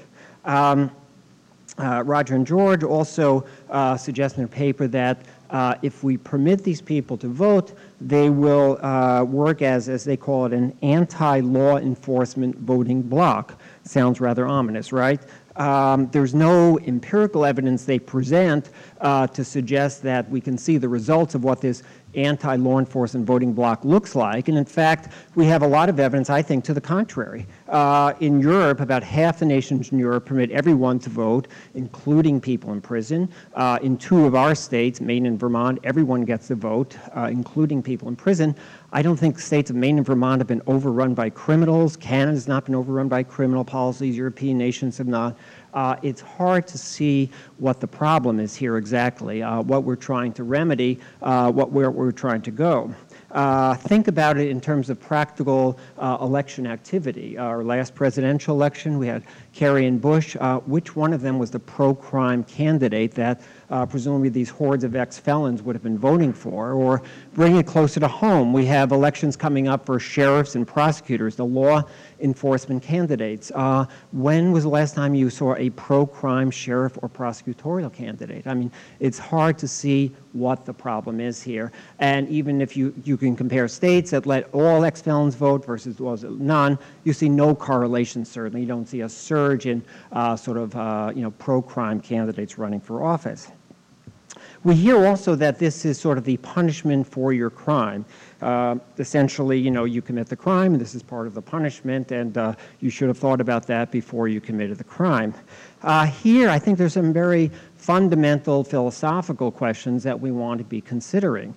Roger and George also suggest in their paper that if we permit these people to vote, they will work as they call it, an anti-law enforcement voting bloc. Sounds rather ominous, right? There's no empirical evidence they present to suggest that we can see the results of what this anti-law enforcement voting bloc looks like. And in fact, we have a lot of evidence, I think, to the contrary. In Europe, about half the nations in Europe permit everyone to vote, including people in prison. In 2 of our states, Maine and Vermont, everyone gets to vote, including people in prison. I don't think states of Maine and Vermont have been overrun by criminals. Canada's not been overrun by criminal policies. European nations have not. It's hard to see what the problem is here exactly, what we're trying to remedy, where we're trying to go. Think about it in terms of practical election activity. Our last presidential election, we had Kerry and Bush. Which one of them was the pro-crime candidate that presumably these hordes of ex-felons would have been voting for? Or bring it closer to home, we have elections coming up for sheriffs and prosecutors, the law enforcement candidates. When was the last time you saw a pro-crime sheriff or prosecutorial candidate? I mean, it's hard to see what the problem is here. And even if you can compare states that let all ex-felons vote versus none, you see no correlation, certainly. You don't see a surge in pro-crime candidates running for office. We hear also that this is sort of the punishment for your crime. Essentially, you commit the crime, and this is part of the punishment, and you should have thought about that before you committed the crime. Here, I think there's some very fundamental philosophical questions that we want to be considering.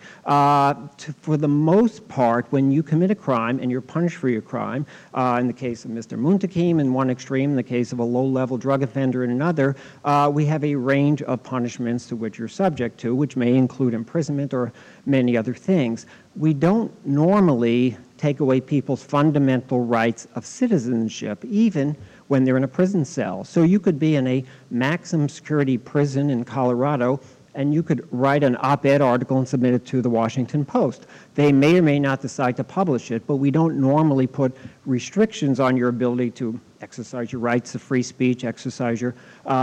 For the most part, when you commit a crime and you're punished for your crime, in the case of Mr. Muntakim in one extreme, in the case of a low-level drug offender in another, we have a range of punishments to which you're subject to, which may include imprisonment or many other things. We don't normally take away people's fundamental rights of citizenship, even when they're in a prison cell. So you could be in a maximum security prison in Colorado, and you could write an op-ed article and submit it to the Washington Post. They may or may not decide to publish it, but we don't normally put restrictions on your ability to exercise your rights of free speech, exercise your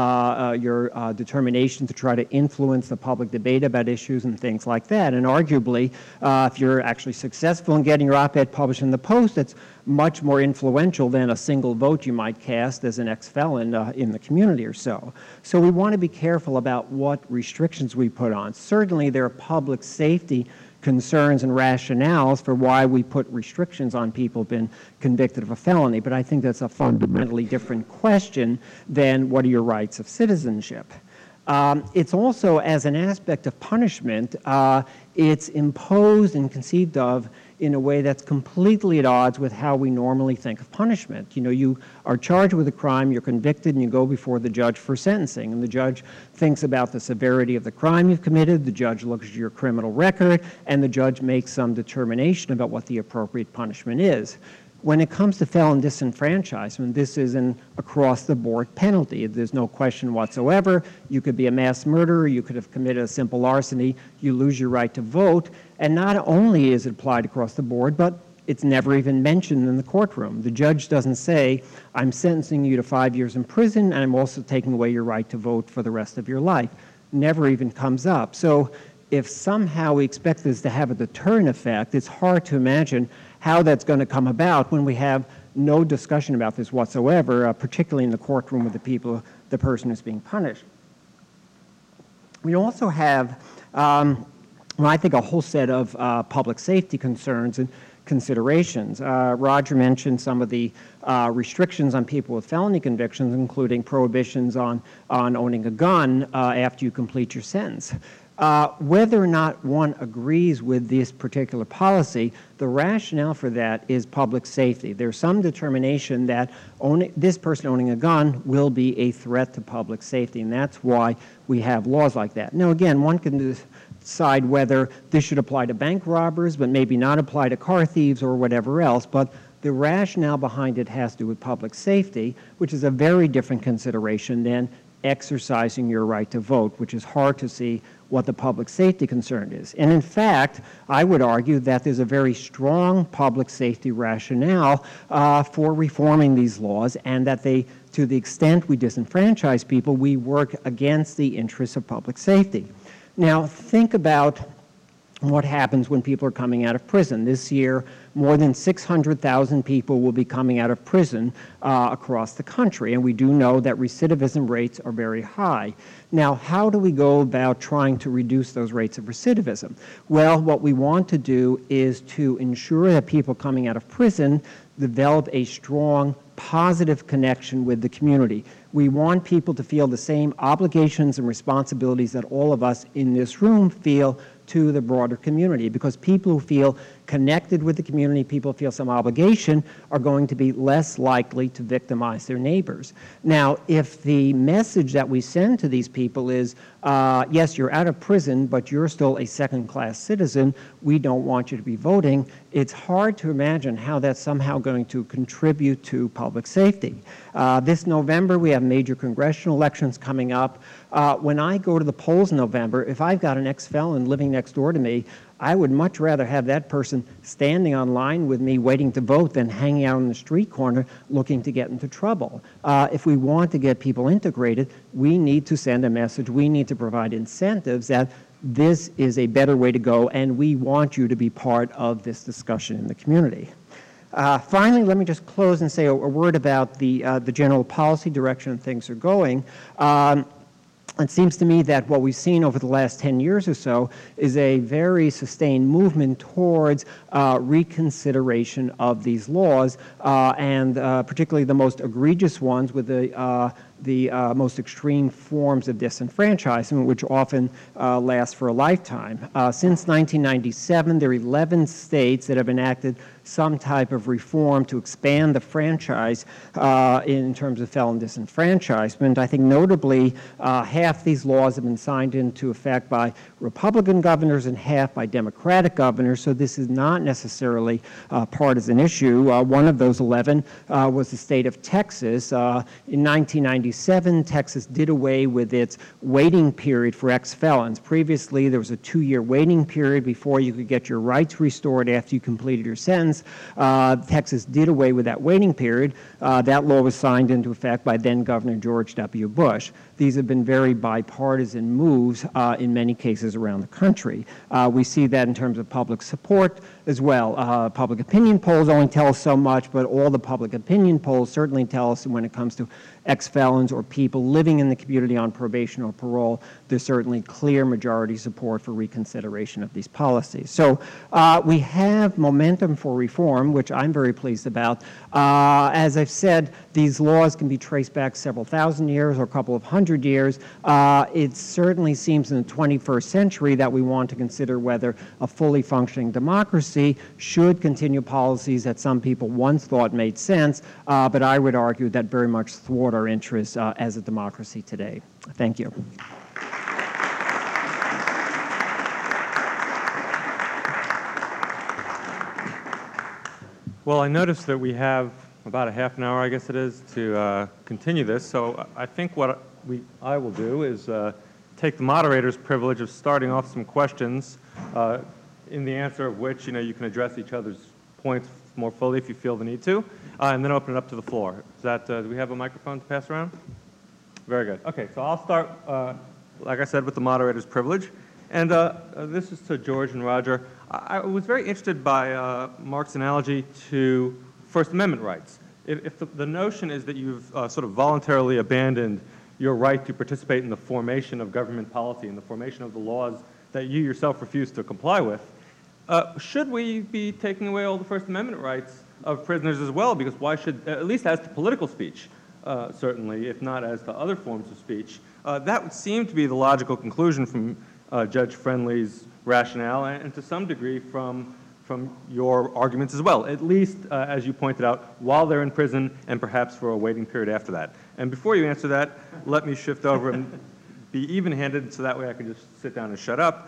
determination to try to influence the public debate about issues and things like that. And arguably, if you're actually successful in getting your op-ed published in the Post, it's much more influential than a single vote you might cast as an ex-felon in the community or so. So we want to be careful about what restrictions we put on. Certainly, there are public safety concerns and rationales for why we put restrictions on people who've been convicted of a felony, but I think that's a fundamentally different question than what are your rights of citizenship. It's also, as an aspect of punishment, it's imposed and conceived of in a way that's completely at odds with how we normally think of punishment. You are charged with a crime, you're convicted, and you go before the judge for sentencing. And the judge thinks about the severity of the crime you've committed, the judge looks at your criminal record, and the judge makes some determination about what the appropriate punishment is. When it comes to felon disenfranchisement, this is an across-the-board penalty. There's no question whatsoever. You could be a mass murderer. You could have committed a simple larceny. You lose your right to vote. And not only is it applied across the board, but it's never even mentioned in the courtroom. The judge doesn't say, I'm sentencing you to 5 years in prison, and I'm also taking away your right to vote for the rest of your life. Never even comes up. So if somehow we expect this to have a deterrent effect, it's hard to imagine how that's going to come about when we have no discussion about this whatsoever, particularly in the courtroom with the person who's being punished. We also have, I think, a whole set of public safety concerns and considerations. Roger mentioned some of the restrictions on people with felony convictions, including prohibitions on owning a gun after you complete your sentence. Whether or not one agrees with this particular policy, the rationale for that is public safety. There's some determination that this person owning a gun will be a threat to public safety, and that's why we have laws like that. Now, again, one can decide whether this should apply to bank robbers, but maybe not apply to car thieves or whatever else, but the rationale behind it has to do with public safety, which is a very different consideration than exercising your right to vote, which is hard to see what the public safety concern is. And in fact, I would argue that there's a very strong public safety rationale for reforming these laws, and that to the extent we disenfranchise people, we work against the interests of public safety. Now, think about what happens when people are coming out of prison. This year, more than 600,000 people will be coming out of prison across the country, and we do know that recidivism rates are very high. Now, how do we go about trying to reduce those rates of recidivism? Well, what we want to do is to ensure that people coming out of prison develop a strong, positive connection with the community. We want people to feel the same obligations and responsibilities that all of us in this room feel to the broader community, because people who feel connected with the community, people who feel some obligation, are going to be less likely to victimize their neighbors. Now, if the message that we send to these people is, yes, you're out of prison, but you're still a second-class citizen, we don't want you to be voting, it's hard to imagine how that's somehow going to contribute to public safety. This November, we have major congressional elections coming up. When I go to the polls in November, if I've got an ex-felon living next door to me, I would much rather have that person standing on line with me waiting to vote than hanging out on the street corner looking to get into trouble. If we want to get people integrated, we need to send a message. We need to provide incentives that this is a better way to go, and we want you to be part of this discussion in the community. Finally, let me just close and say a word about the general policy direction things are going. It seems to me that what we've seen over the last 10 years or so is a very sustained movement towards reconsideration of these laws, and particularly the most egregious ones with the most extreme forms of disenfranchisement, which often last for a lifetime. Since 1997, there are 11 states that have enacted some type of reform to expand the franchise in terms of felon disenfranchisement. I think notably half these laws have been signed into effect by Republican governors and half by Democratic governors, so this is not necessarily a partisan issue. One of those 11 was the state of Texas. In 1997, Texas did away with its waiting period for ex-felons. Previously, there was a 2-year waiting period before you could get your rights restored after you completed your sentence. Texas did away with that waiting period. That law was signed into effect by then Governor George W. Bush. These have been very bipartisan moves in many cases around the country. We see that in terms of public support as well. Public opinion polls only tell us so much, but all the public opinion polls certainly tell us when it comes to ex-felons or people living in the community on probation or parole, there's certainly clear majority support for reconsideration of these policies. So we have momentum for reform, which I'm very pleased about. As I've said, these laws can be traced back several thousand years or a couple of hundred years. It certainly seems in the 21st century that we want to consider whether a fully functioning democracy should continue policies that some people once thought made sense, but I would argue that very much thwart our interests as a democracy today. Thank you. Well, I noticed that we have about a half an hour, I guess it is, to continue this. So I think what I will do is take the moderator's privilege of starting off some questions, in the answer of which, you can address each other's points more fully if you feel the need to, and then open it up to the floor. Is that, do we have a microphone to pass around? Very good. Okay, so I'll start, like I said, with the moderator's privilege. And this is to George and Roger. I was very interested by Mark's analogy to First Amendment rights. If the notion is that you've sort of voluntarily abandoned your right to participate in the formation of government policy and the formation of the laws that you yourself refuse to comply with, should we be taking away all the First Amendment rights of prisoners as well? Because why should, at least as to political speech, certainly, if not as to other forms of speech, that would seem to be the logical conclusion from Judge Friendly's rationale, and to some degree from your arguments as well, at least, as you pointed out, while they're in prison and perhaps for a waiting period after that. And before you answer that, let me shift over and be even-handed so that way I can just sit down and shut up.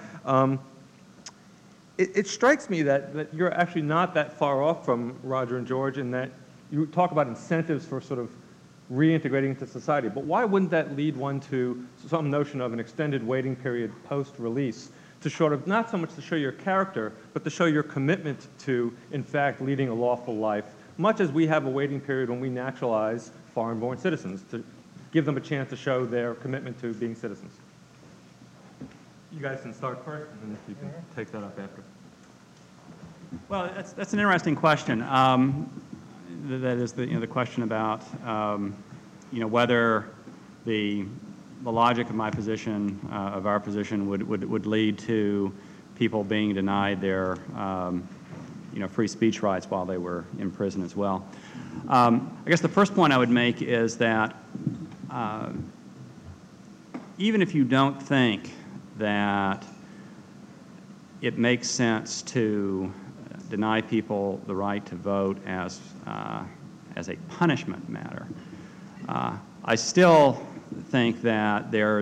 It strikes me that you're actually not that far off from Roger and George in that you talk about incentives for sort of reintegrating into society. But why wouldn't that lead one to some notion of an extended waiting period post-release to sort of, not so much to show your character, but to show your commitment to, in fact, leading a lawful life, much as we have a waiting period when we naturalize foreign-born citizens, to give them a chance to show their commitment to being citizens? You guys can start first, and then you can take that up after. Well, that's an interesting question. That is the question about whether the logic of my position, of our position, would lead to people being denied their free speech rights while they were in prison as well. I guess the first point I would make is that even if you don't think that it makes sense to deny people the right to vote as a punishment matter, I still think that there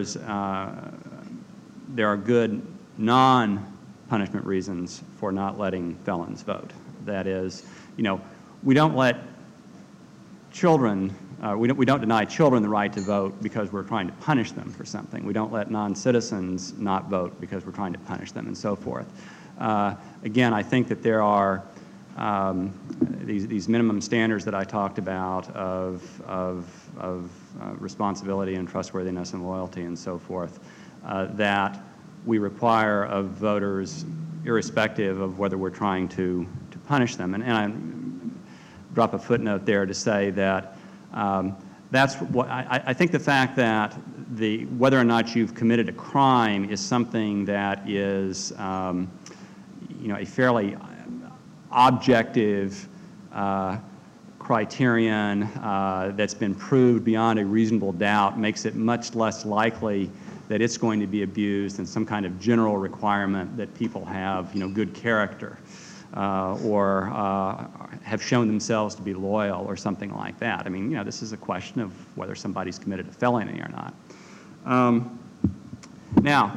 are good non-punishment reasons for not letting felons vote. That is, we don't let children, we don't deny children the right to vote because we're trying to punish them for something. We don't let non-citizens not vote because we're trying to punish them, and so forth. Again, I think that there are these minimum standards that I talked about of responsibility and trustworthiness and loyalty and so forth that we require of voters, irrespective of whether we're trying to punish them. And I drop a footnote there to say that that's what I think the fact that whether or not you've committed a crime is something that is, a fairly objective criterion that's been proved beyond a reasonable doubt, makes it much less likely that it's going to be abused than some kind of general requirement that people have, good character or have shown themselves to be loyal or something like that. I mean, this is a question of whether somebody's committed a felony or not. Now,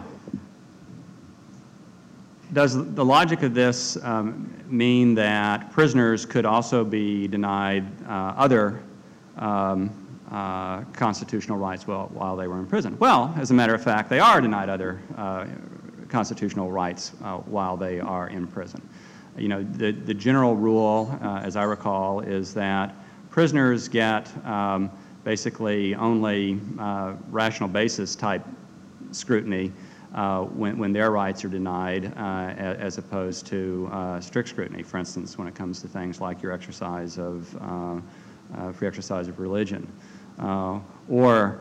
does the logic of this mean that prisoners could also be denied other constitutional rights while they were in prison? Well, as a matter of fact, they are denied other constitutional rights while they are in prison. The general rule, as I recall, is that prisoners get basically only rational basis type scrutiny when their rights are denied as opposed to strict scrutiny, for instance, when it comes to things like your exercise of free exercise of religion or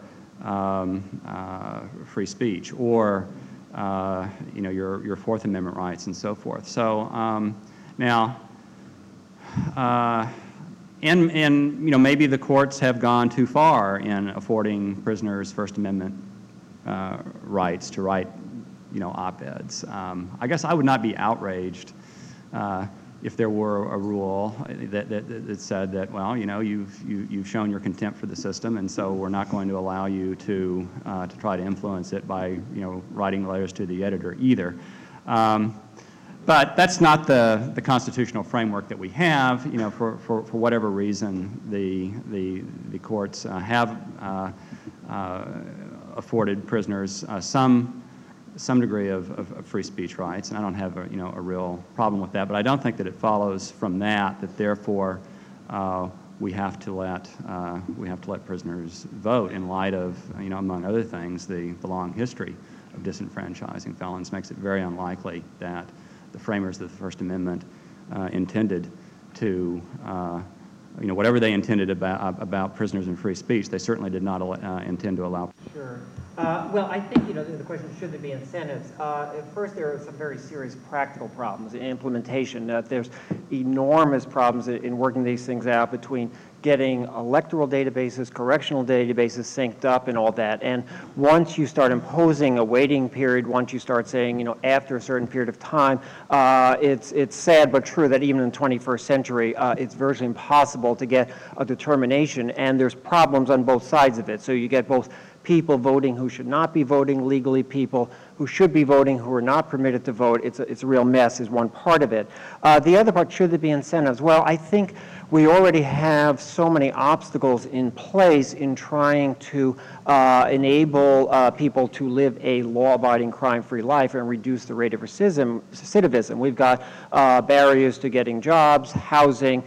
free speech or your Fourth Amendment rights and so forth. So now, and maybe the courts have gone too far in affording prisoners First Amendment rights to write, op-eds. I guess I would not be outraged if there were a rule that said that, well, you've shown your contempt for the system, and so we're not going to allow you to try to influence it by, writing letters to the editor either. But that's not the constitutional framework that we have. For whatever reason, the courts have afforded prisoners some degree of free speech rights, and I don't have a real problem with that. But I don't think that it follows from that therefore we have to let prisoners vote in light of among other things the long history of disenfranchising felons makes it very unlikely that the framers of the First Amendment intended to whatever they intended about prisoners and free speech, they certainly did not intend to allow. Sure. Well, I think, the question, should there be incentives? First, there are some very serious practical problems in implementation. There's enormous problems in working these things out between getting electoral databases, correctional databases synced up and all that. And once you start imposing a waiting period, once you start saying, after a certain period of time, it's sad but true that even in the 21st century, it's virtually impossible to get a determination, and there's problems on both sides of it. So you get both people voting who should not be voting legally, people who should be voting who are not permitted to vote. It's a real mess is one part of it. The other part, should there be incentives? Well, I think we already have so many obstacles in place in trying to enable people to live a law-abiding, crime-free life and reduce the rate of recidivism. We've got barriers to getting jobs, housing,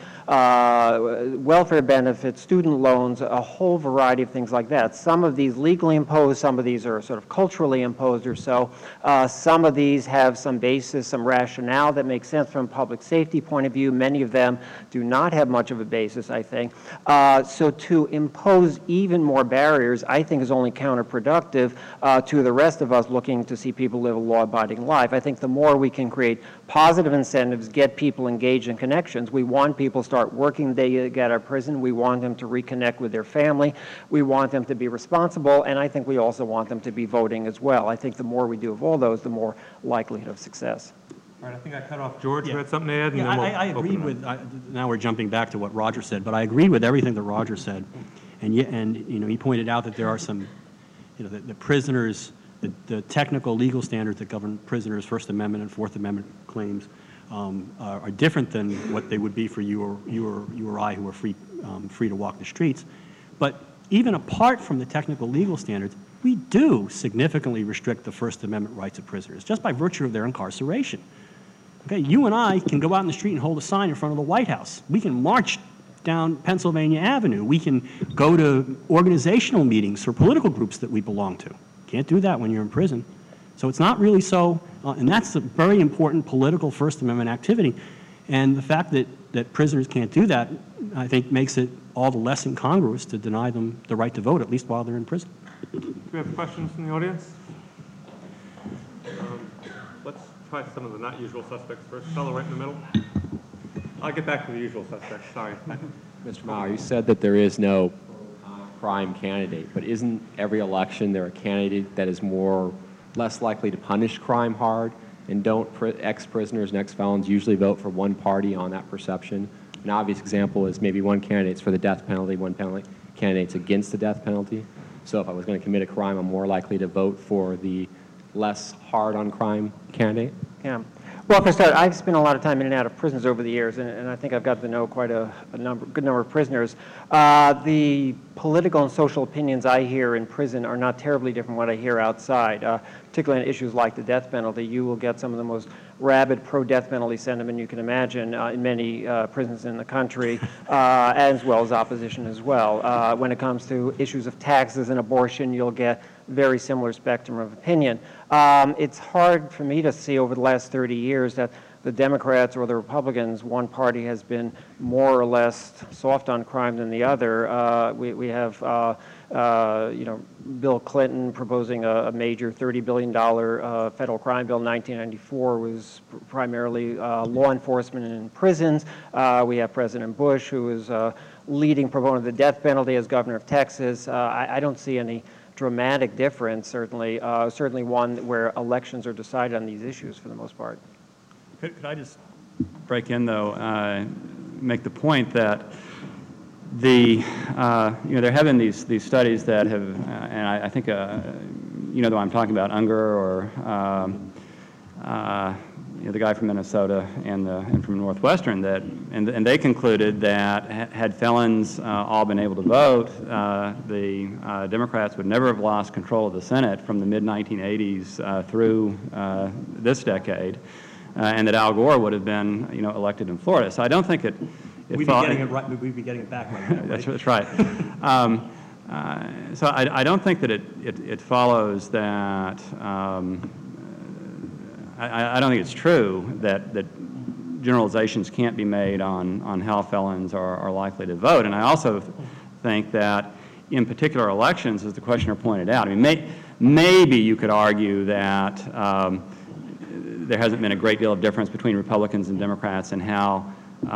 welfare benefits, student loans, a whole variety of things like that. Some of these legally imposed, some of these are sort of culturally imposed or so. Some of these have some basis, some rationale that makes sense from a public safety point of view. Many of them do not have much of a basis, I think. So to impose even more barriers, I think, is only counterproductive to the rest of us looking to see people live a law-abiding life. I think the more we can create positive incentives, get people engaged in connections. We want people to start working they get out of prison. We want them to reconnect with their family. We want them to be responsible, and I think we also want them to be voting as well. I think the more we do of all those, the more likelihood of success. All right, I think I cut off George. Yeah. You had something to add? And Yeah, then we'll I open agreed it with, up. now we're jumping back to what Roger said, but I agreed with everything that Roger said. And he pointed out that there are some, the prisoners, the technical legal standards that govern prisoners' First Amendment and Fourth Amendment claims are different than what they would be for you or I, who are free to walk the streets. But even apart from the technical legal standards, we do significantly restrict the First Amendment rights of prisoners just by virtue of their incarceration. Okay, you and I can go out in the street and hold a sign in front of the White House. We can march down Pennsylvania Avenue. We can go to organizational meetings for political groups that we belong to. Can't do that when you're in prison. So it's not really so, and that's a very important political First Amendment activity. And the fact that prisoners can't do that, I think, makes it all the less incongruous to deny them the right to vote, at least while they're in prison. we have questions from the audience? Let's try some of the not usual suspects first. Fellow right in the middle. I'll get back to the usual suspects. Sorry. Mr. Mauer, you said that there is no crime candidate, but isn't every election there a candidate that is less likely to punish crime hard? And don't ex-prisoners and ex-felons usually vote for one party on that perception? An obvious example is maybe one candidate's for the death penalty, one candidate's against the death penalty. So if I was going to commit a crime, I'm more likely to vote for the less hard on crime candidate? Yeah. Well, for a start, I've spent a lot of time in and out of prisons over the years, and I think I've got to know quite a good number of prisoners. The political and social opinions I hear in prison are not terribly different from what I hear outside, particularly on issues like the death penalty. You will get some of the most rabid pro-death penalty sentiment you can imagine in many prisons in the country, as well as opposition as well. When it comes to issues of taxes and abortion, you'll get very similar spectrum of opinion. It's hard for me to see over the last 30 years that the Democrats or the Republicans, one party has been more or less soft on crime than the other. We have, Bill Clinton proposing a major $30 billion federal crime bill in 1994 was primarily law enforcement in prisons. We have President Bush, who is leading proponent of the death penalty as governor of Texas. I don't see any dramatic difference, certainly one where elections are decided on these issues for the most part. Could I just break in, though, make the point that there have been these studies that have, and I think, you know, though I'm talking about Unger or the guy from Minnesota and from Northwestern, and they concluded that had felons all been able to vote, the Democrats would never have lost control of the Senate from the mid-1980s through this decade. And that Al Gore would have been, elected in Florida. So I don't think We'd be getting it right. We'd be getting it back right now. That's right. So I don't think that it follows that. I don't think it's true that generalizations can't be made on how felons are likely to vote. And I also think that in particular elections, as the questioner pointed out, I mean, maybe you could argue that. There hasn't been a great deal of difference between Republicans and Democrats in how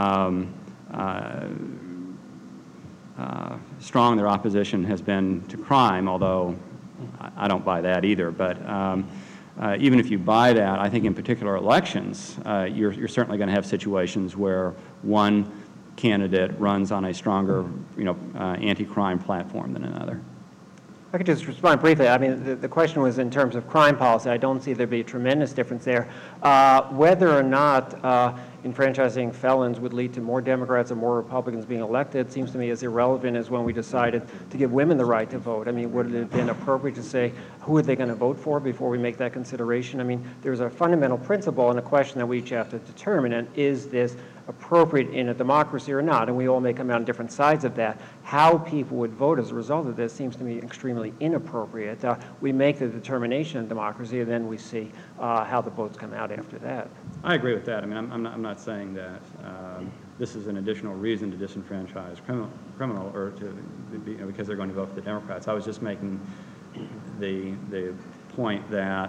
strong their opposition has been to crime, although I don't buy that either. But even if you buy that, I think in particular elections, you're certainly going to have situations where one candidate runs on a stronger, anti-crime platform than another. I could just respond briefly. I mean, the question was in terms of crime policy. I don't see there be a tremendous difference there. Whether or not enfranchising felons would lead to more Democrats or more Republicans being elected seems to me as irrelevant as when we decided to give women the right to vote. I mean, would it have been appropriate to say who are they going to vote for before we make that consideration? I mean, there's a fundamental principle and a question that we each have to determine, and is this appropriate in a democracy or not? And we all may come out on different sides of that. How people would vote as a result of this seems to me extremely inappropriate. We make the determination in democracy, and then we see how the votes come out after that. I agree with that. I mean, I'm not saying that this is an additional reason to disenfranchise criminal or because they're going to vote for the Democrats. I was just making the point that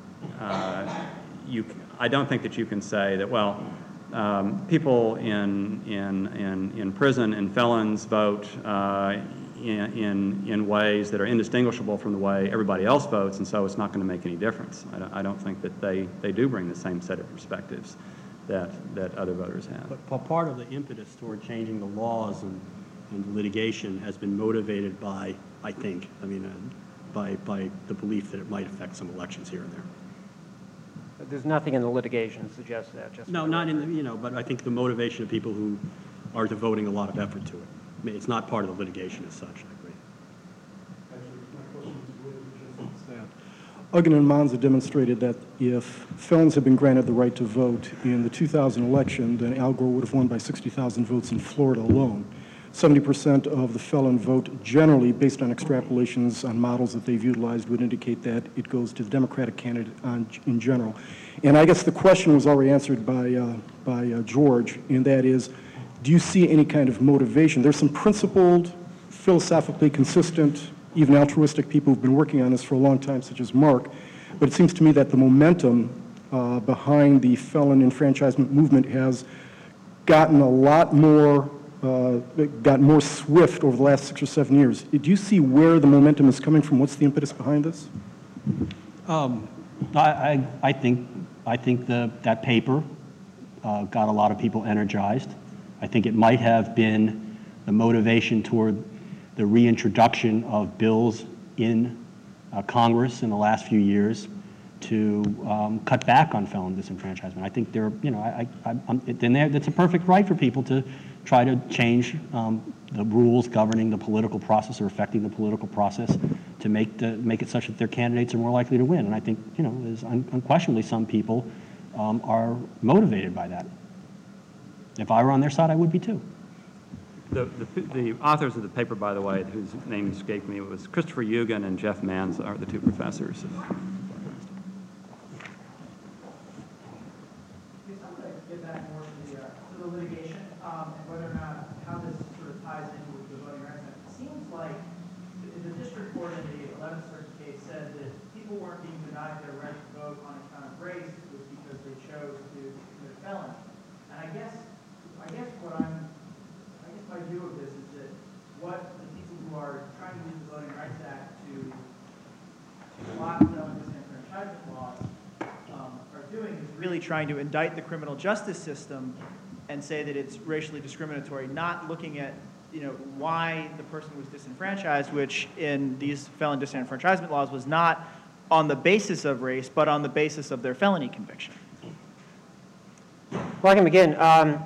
I don't think that you can say that, well, people in prison and felons vote in ways that are indistinguishable from the way everybody else votes, and so it's not going to make any difference. I don't think that they do bring the same set of perspectives that other voters have. But part of the impetus toward changing the laws and litigation has been motivated by, I think, by the belief that it might affect some elections here and there. There's nothing in the litigation that suggests that. Just No, not in the, but I think the motivation of people who are devoting a lot of effort to it. I mean, it's not part of the litigation as such, I agree. Uggen and Monza demonstrated that if felons had been granted the right to vote in the 2000 election, then Al Gore would have won by 60,000 votes in Florida alone. 70% of the felon vote generally, based on extrapolations on models that they've utilized, would indicate that it goes to the Democratic candidate in general. And I guess the question was already answered by George, and that is, do you see any kind of motivation? There's some principled, philosophically consistent even altruistic people who've been working on this for a long time, such as Mark. But it seems to me that the momentum behind the felon enfranchisement movement has gotten a lot more, gotten more swift over the last 6 or 7 years. Do you see where the momentum is coming from? What's the impetus behind this? I think that paper got a lot of people energized. I think it might have been the motivation toward the reintroduction of bills in Congress in the last few years to cut back on felon disenfranchisement. I think it's a perfect right for people to try to change the rules governing the political process or affecting the political process to make it such that their candidates are more likely to win. And I think, there's unquestionably some people are motivated by that. If I were on their side, I would be too. The authors of the paper, by the way, whose name escaped me, was Christopher Eugen and Jeff Manns are the two professors. Yes, I'm going to get back more to the litigation and whether or not how this sort of ties in with the Voting Rights Act. It seems like the district court in the 11th Circuit case said that people weren't being denied their right to vote on account of race. It was because they chose to commit a felony. And I guess my view of this is that what the people who are trying to use the Voting Rights Act to block felon disenfranchisement laws are doing is really trying to indict the criminal justice system and say that it's racially discriminatory, not looking at why the person was disenfranchised, which in these felon disenfranchisement laws was not on the basis of race, but on the basis of their felony conviction. Well, I can begin.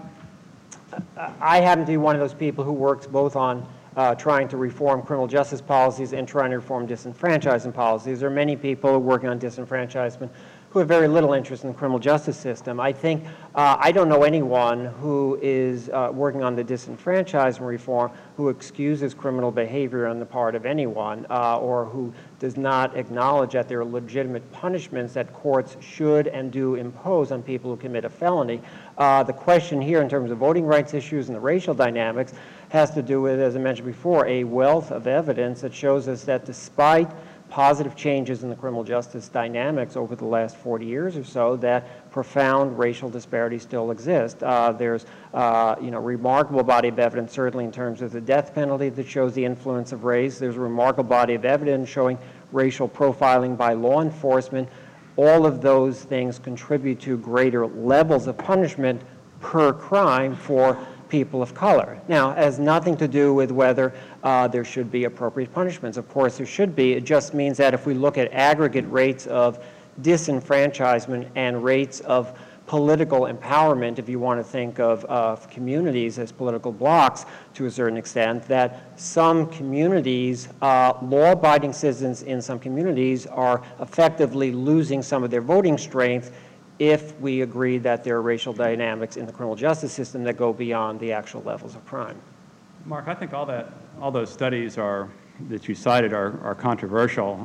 I happen to be one of those people who works both on trying to reform criminal justice policies and trying to reform disenfranchisement policies. There are many people working on disenfranchisement who have very little interest in the criminal justice system. I think I don't know anyone who is working on the disenfranchisement reform who excuses criminal behavior on the part of anyone or who does not acknowledge that there are legitimate punishments that courts should and do impose on people who commit a felony. The question here in terms of voting rights issues and the racial dynamics has to do with, as I mentioned before, a wealth of evidence that shows us that despite positive changes in the criminal justice dynamics over the last 40 years or so, that profound racial disparities still exist. There's remarkable body of evidence, certainly in terms of the death penalty, that shows the influence of race. There's a remarkable body of evidence showing racial profiling by law enforcement. All of those things contribute to greater levels of punishment per crime for people of color. Now, it has nothing to do with whether there should be appropriate punishments. Of course, there should be. It just means that if we look at aggregate rates of disenfranchisement and rates of political empowerment, if you want to think of communities as political blocs to a certain extent, that some communities, law-abiding citizens in some communities are effectively losing some of their voting strength if we agree that there are racial dynamics in the criminal justice system that go beyond the actual levels of crime. Mark, I think all those studies that you cited are controversial,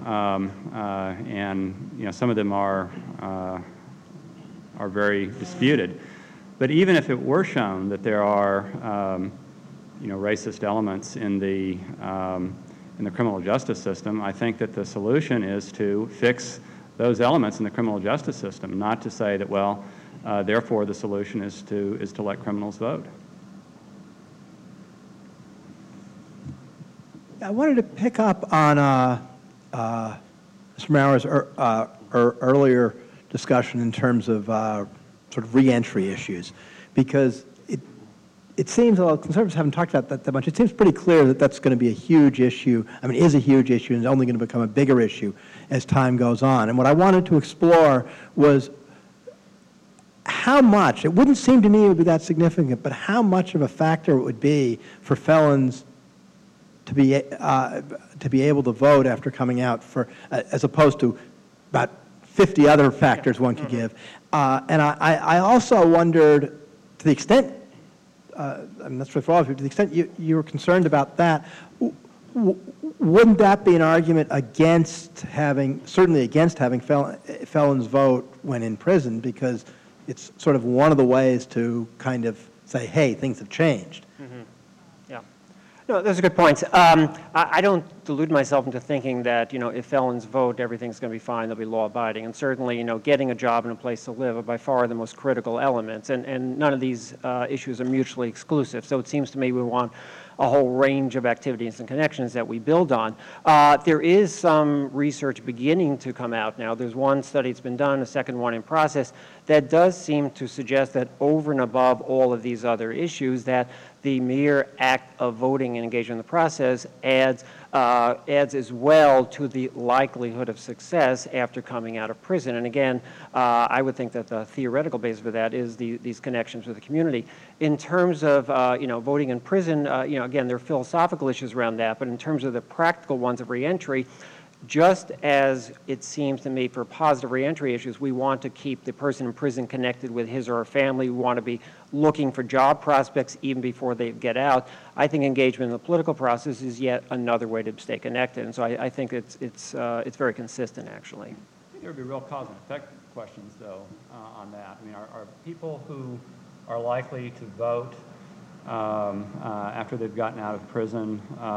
and some of them are very disputed. But even if it were shown that there are racist elements in the criminal justice system, I think that the solution is to fix those elements in the criminal justice system, not to say that, well, therefore the solution is to let criminals vote. I wanted to pick up on Mr. Mauer's earlier discussion in terms of sort of reentry issues, because it seems, although conservatives haven't talked about that much, it seems pretty clear that that's going to be a huge issue. I mean, is a huge issue and is only going to become a bigger issue as time goes on. And what I wanted to explore was how much, it wouldn't seem to me it would be that significant, but how much of a factor it would be for felons to be able to vote after coming out, as opposed to about 50 other factors one could give. And I also wondered, to the extent, that's for all of you, to the extent you were concerned about that, wouldn't that be an argument certainly against having felons vote when in prison, because it's sort of one of the ways to kind of say, hey, things have changed? Yeah. No, those are good points. I don't delude myself into thinking that, if felons vote, everything's going to be fine, they'll be law-abiding. And certainly, getting a job and a place to live are by far the most critical elements. And none of these issues are mutually exclusive. So it seems to me we want a whole range of activities and connections that we build on. There is some research beginning to come out now. There's one study that's been done, a second one in process, that does seem to suggest that over and above all of these other issues, that the mere act of voting and engaging in the process adds as well to the likelihood of success after coming out of prison. And again, I would think that the theoretical basis for that is these connections with the community. In terms of voting in prison, again, there are philosophical issues around that, but in terms of the practical ones of reentry, just as it seems to me for positive reentry issues, we want to keep the person in prison connected with his or her family. We want to be looking for job prospects even before they get out. I think engagement in the political process is yet another way to stay connected. And so I think it's very consistent, actually. I think there would be real cause and effect questions, though, on that. I mean, are people who are likely to vote after they've gotten out of prison,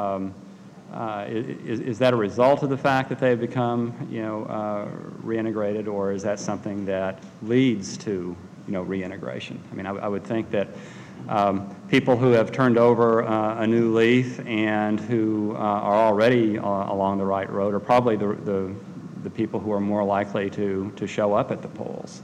is that a result of the fact that they've become, reintegrated, or is that something that leads to, reintegration? I mean, I would think that people who have turned over a new leaf and who are already along the right road are probably the people who are more likely to show up at the polls.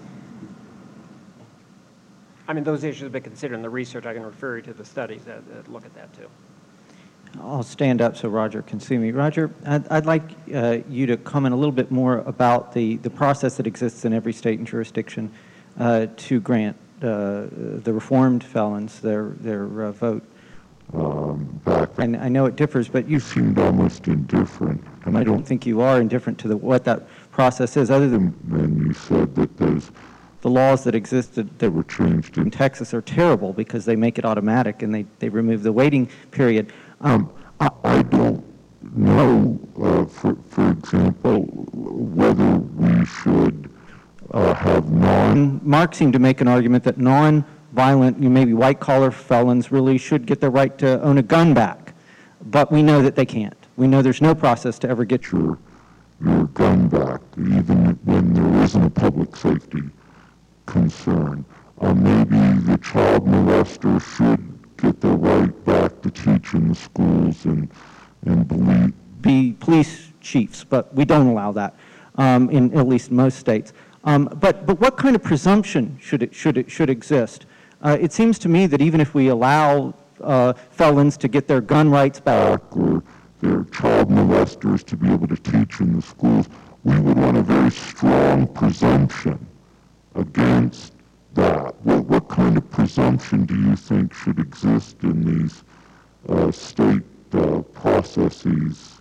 I mean, those issues have been considered in the research. I can refer you to the studies that look at that, too. I'll stand up so Roger can see me. Roger, I'd like you to comment a little bit more about the process that exists in every state and jurisdiction to grant the reformed felons their vote. And I know it differs, but you seemed almost indifferent. And I don't think you are indifferent to what that process is, other than you said that the laws that existed that were changed in Texas are terrible because they make it automatic and they remove the waiting period. I don't know, for example, whether we should have Mark seemed to make an argument that non-violent, maybe white-collar felons really should get the right to own a gun back, but we know that they can't. We know there's no process to ever get your gun back, even when there isn't a public safety concern. Maybe the child molester should get the right back to teach in the schools and be police chiefs, but we don't allow that in at least most states. But what kind of presumption should exist? It seems to me that even if we allow felons to get their gun rights back, or their child molesters to be able to teach in the schools, we would want a very strong presumption against that. What kind of presumption do you think should exist in these state processes?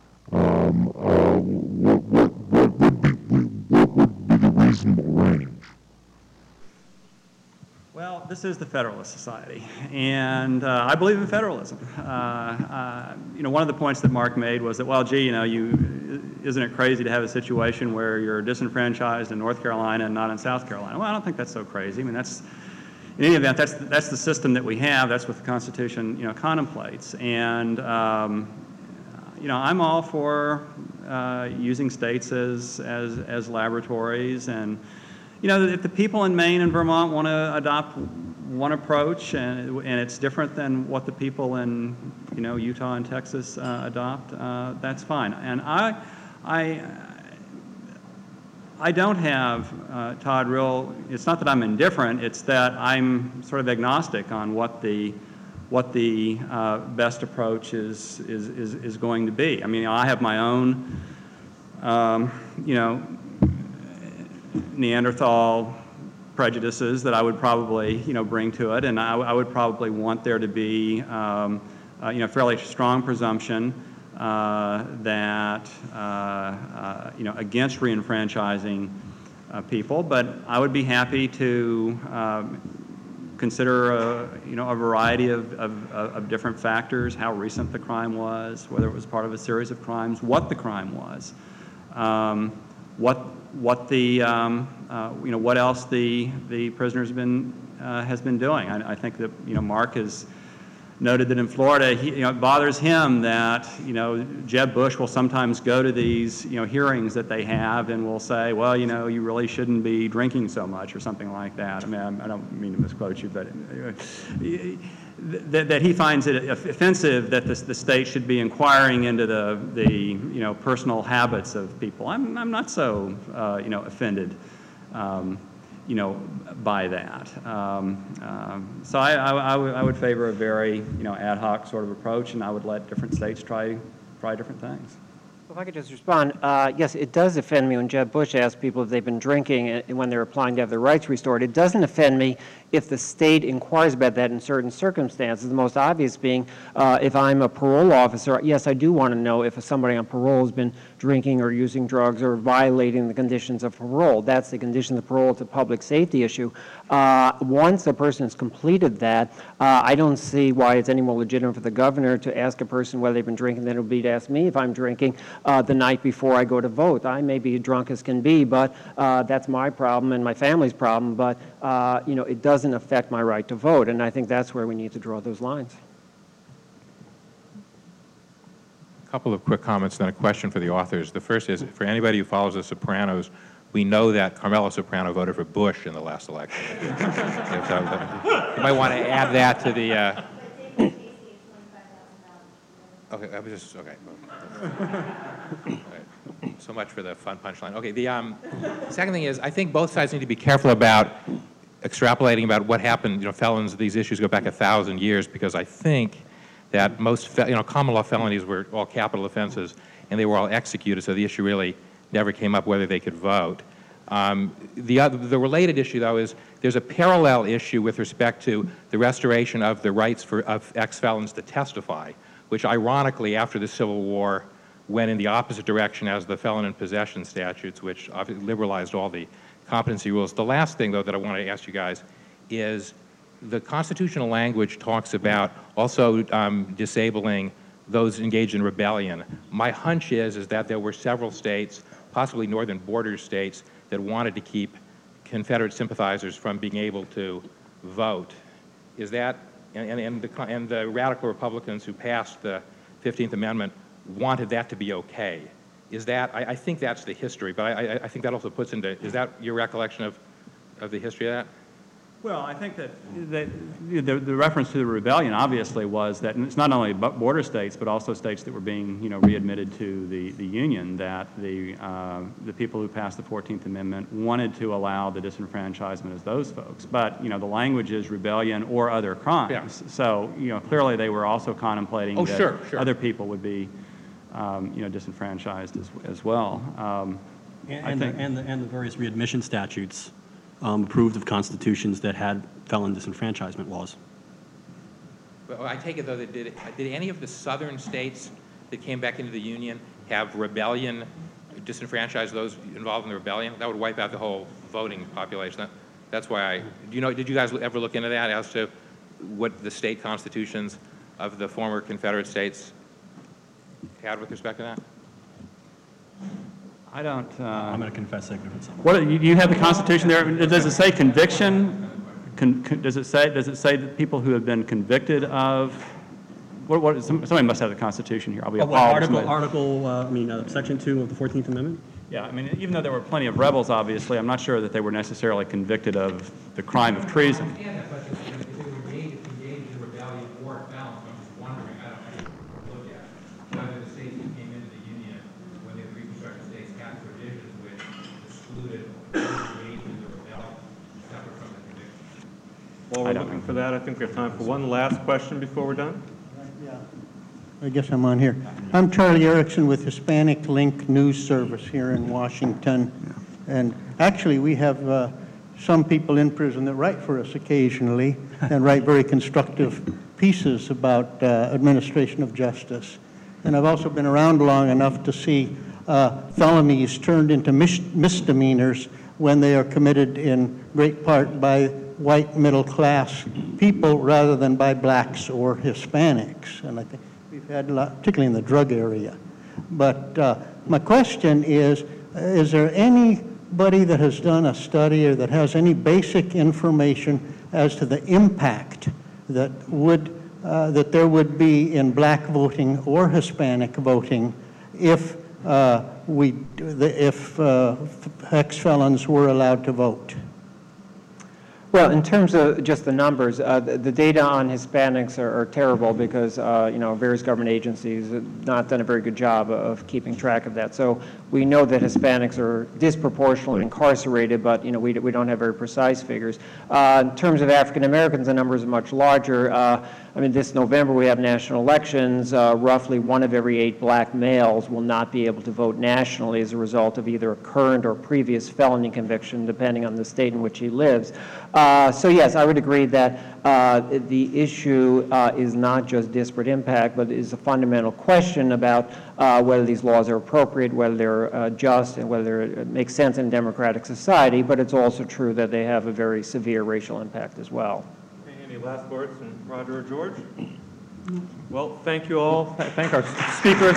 What would be the reasonable range? Well, this is the Federalist Society, and I believe in federalism. One of the points that Mark made was that, well, gee, isn't it crazy to have a situation where you're disenfranchised in North Carolina and not in South Carolina? Well, I don't think that's so crazy. I mean, in any event, that's the system that we have. That's what the Constitution, contemplates. And I'm all for using states as laboratories. And if the people in Maine and Vermont want to adopt one approach, and it's different than what the people in Utah and Texas adopt, that's fine. And I don't have, Todd, it's not that I'm indifferent, it's that I'm sort of agnostic on what the best approach is going to be. I mean, I have my own, Neanderthal prejudices that I would probably, bring to it, and I would probably want there to be, fairly strong presumption that, against reenfranchising people, but I would be happy to consider, a variety of different factors, how recent the crime was, whether it was part of a series of crimes, what the crime was, what else the prisoner has been doing. I think that Mark has noted that in Florida, it bothers him that, Jeb Bush will sometimes go to these, hearings that they have and will say, well, you really shouldn't be drinking so much or something like that. I mean, I don't mean to misquote you, but that he finds it offensive that the state should be inquiring into the personal habits of people. I'm not so, offended. By that. So I would favor a very, ad hoc sort of approach, and I would let different states try different things. If I could just respond, yes, it does offend me when Jeb Bush asks people if they've been drinking and when they're applying to have their rights restored. It doesn't offend me if the state inquires about that in certain circumstances, the most obvious being if I'm a parole officer, yes, I do want to know if somebody on parole has been drinking or using drugs or violating the conditions of parole. That's the conditions of parole. It's a public safety issue. Once a person has completed that, I don't see why it's any more legitimate for the governor to ask a person whether they've been drinking than it would be to ask me if I'm drinking the night before I go to vote. I may be drunk as can be, but that's my problem and my family's problem, but it doesn't affect my right to vote, and I think that's where we need to draw those lines. A couple of quick comments, then a question for the authors. The first is, for anybody who follows The Sopranos, we know that Carmela Soprano voted for Bush in the last election. You might want to add that to the... Okay, I was just... Okay. So much for the fun punchline. Okay, the second thing is, I think both sides need to be careful about extrapolating about what happened. Felons, these issues go back 1,000 years, because I think that most, common law felonies were all capital offenses, and they were all executed, so the issue really never came up whether they could vote. The related issue, though, is there's a parallel issue with respect to the restoration of the rights of ex-felons to testify, which ironically, after the Civil War, went in the opposite direction as the felon in possession statutes, which liberalized all the competency rules. The last thing, though, that I want to ask you guys is the constitutional language talks about also disabling those engaged in rebellion. My hunch is that there were several states, possibly northern border states, that wanted to keep Confederate sympathizers from being able to vote. Is that, and the radical Republicans who passed the 15th Amendment wanted that to be okay. Is that, I think that's the history, but I think that also puts into, is that your recollection of the history of that? Well, I think that the reference to the rebellion obviously was that it's not only border states, but also states that were being, readmitted to the Union, that the people who passed the 14th Amendment wanted to allow the disenfranchisement of those folks. But, the language is rebellion or other crimes. Yeah. So, clearly they were also contemplating that sure. Other people would be disenfranchised as well. And the various readmission statutes approved of constitutions that had felon disenfranchisement laws. Well, I take it, though, that did any of the southern states that came back into the Union have rebellion, disenfranchise those involved in the rebellion? That would wipe out the whole voting population. That's why did you guys ever look into that as to what the state constitutions of the former Confederate states had with respect to that? I don't... I'm going to confess ignorance. What, do you have the Constitution there? Does it say conviction? Does it say that people who have been convicted of... somebody must have the Constitution here. I'll be appalled. Section 2 of the 14th Amendment? Yeah, I mean, even though there were plenty of rebels, obviously, I'm not sure that they were necessarily convicted of the crime of treason. I understand that, but if they were engaged in rebellion or felons, I'm just wondering, I don't look at whether the states that came into the Union, when the Reconstruction states had provisions which excluded engaged in the rebellion separate from the conviction. While we're looking for that, I think we have time for one last question before we're done. I guess I'm on here. I'm Charlie Erickson with Hispanic Link News Service here in Washington. And actually, we have some people in prison that write for us occasionally and write very constructive pieces about administration of justice. And I've also been around long enough to see felonies turned into misdemeanors when they are committed in great part by white middle-class people rather than by blacks or Hispanics. And I think we've had a lot, particularly in the drug area. But my question is there anybody that has done a study or that has any basic information as to the impact that would that there would be in black voting or Hispanic voting if ex-felons were allowed to vote? Well, in terms of just the numbers, the data on Hispanics are terrible because, various government agencies have not done a very good job of keeping track of that. So we know that Hispanics are disproportionately incarcerated, but, we don't have very precise figures. In terms of African Americans, the numbers are much larger. This November we have national elections. Roughly 1 of every 8 black males will not be able to vote nationally as a result of either a current or previous felony conviction, depending on the state in which he lives. So yes, I would agree that the issue is not just disparate impact, but is a fundamental question about whether these laws are appropriate, whether they're just, and whether it makes sense in a democratic society, but it's also true that they have a very severe racial impact as well. Any last words from Roger or George? Well, thank you all. Thank our speakers.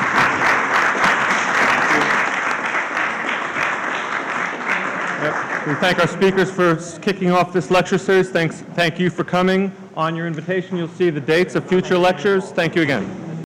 We thank our speakers for kicking off this lecture series. Thank you for coming. On your invitation, you'll see the dates of future lectures. Thank you again.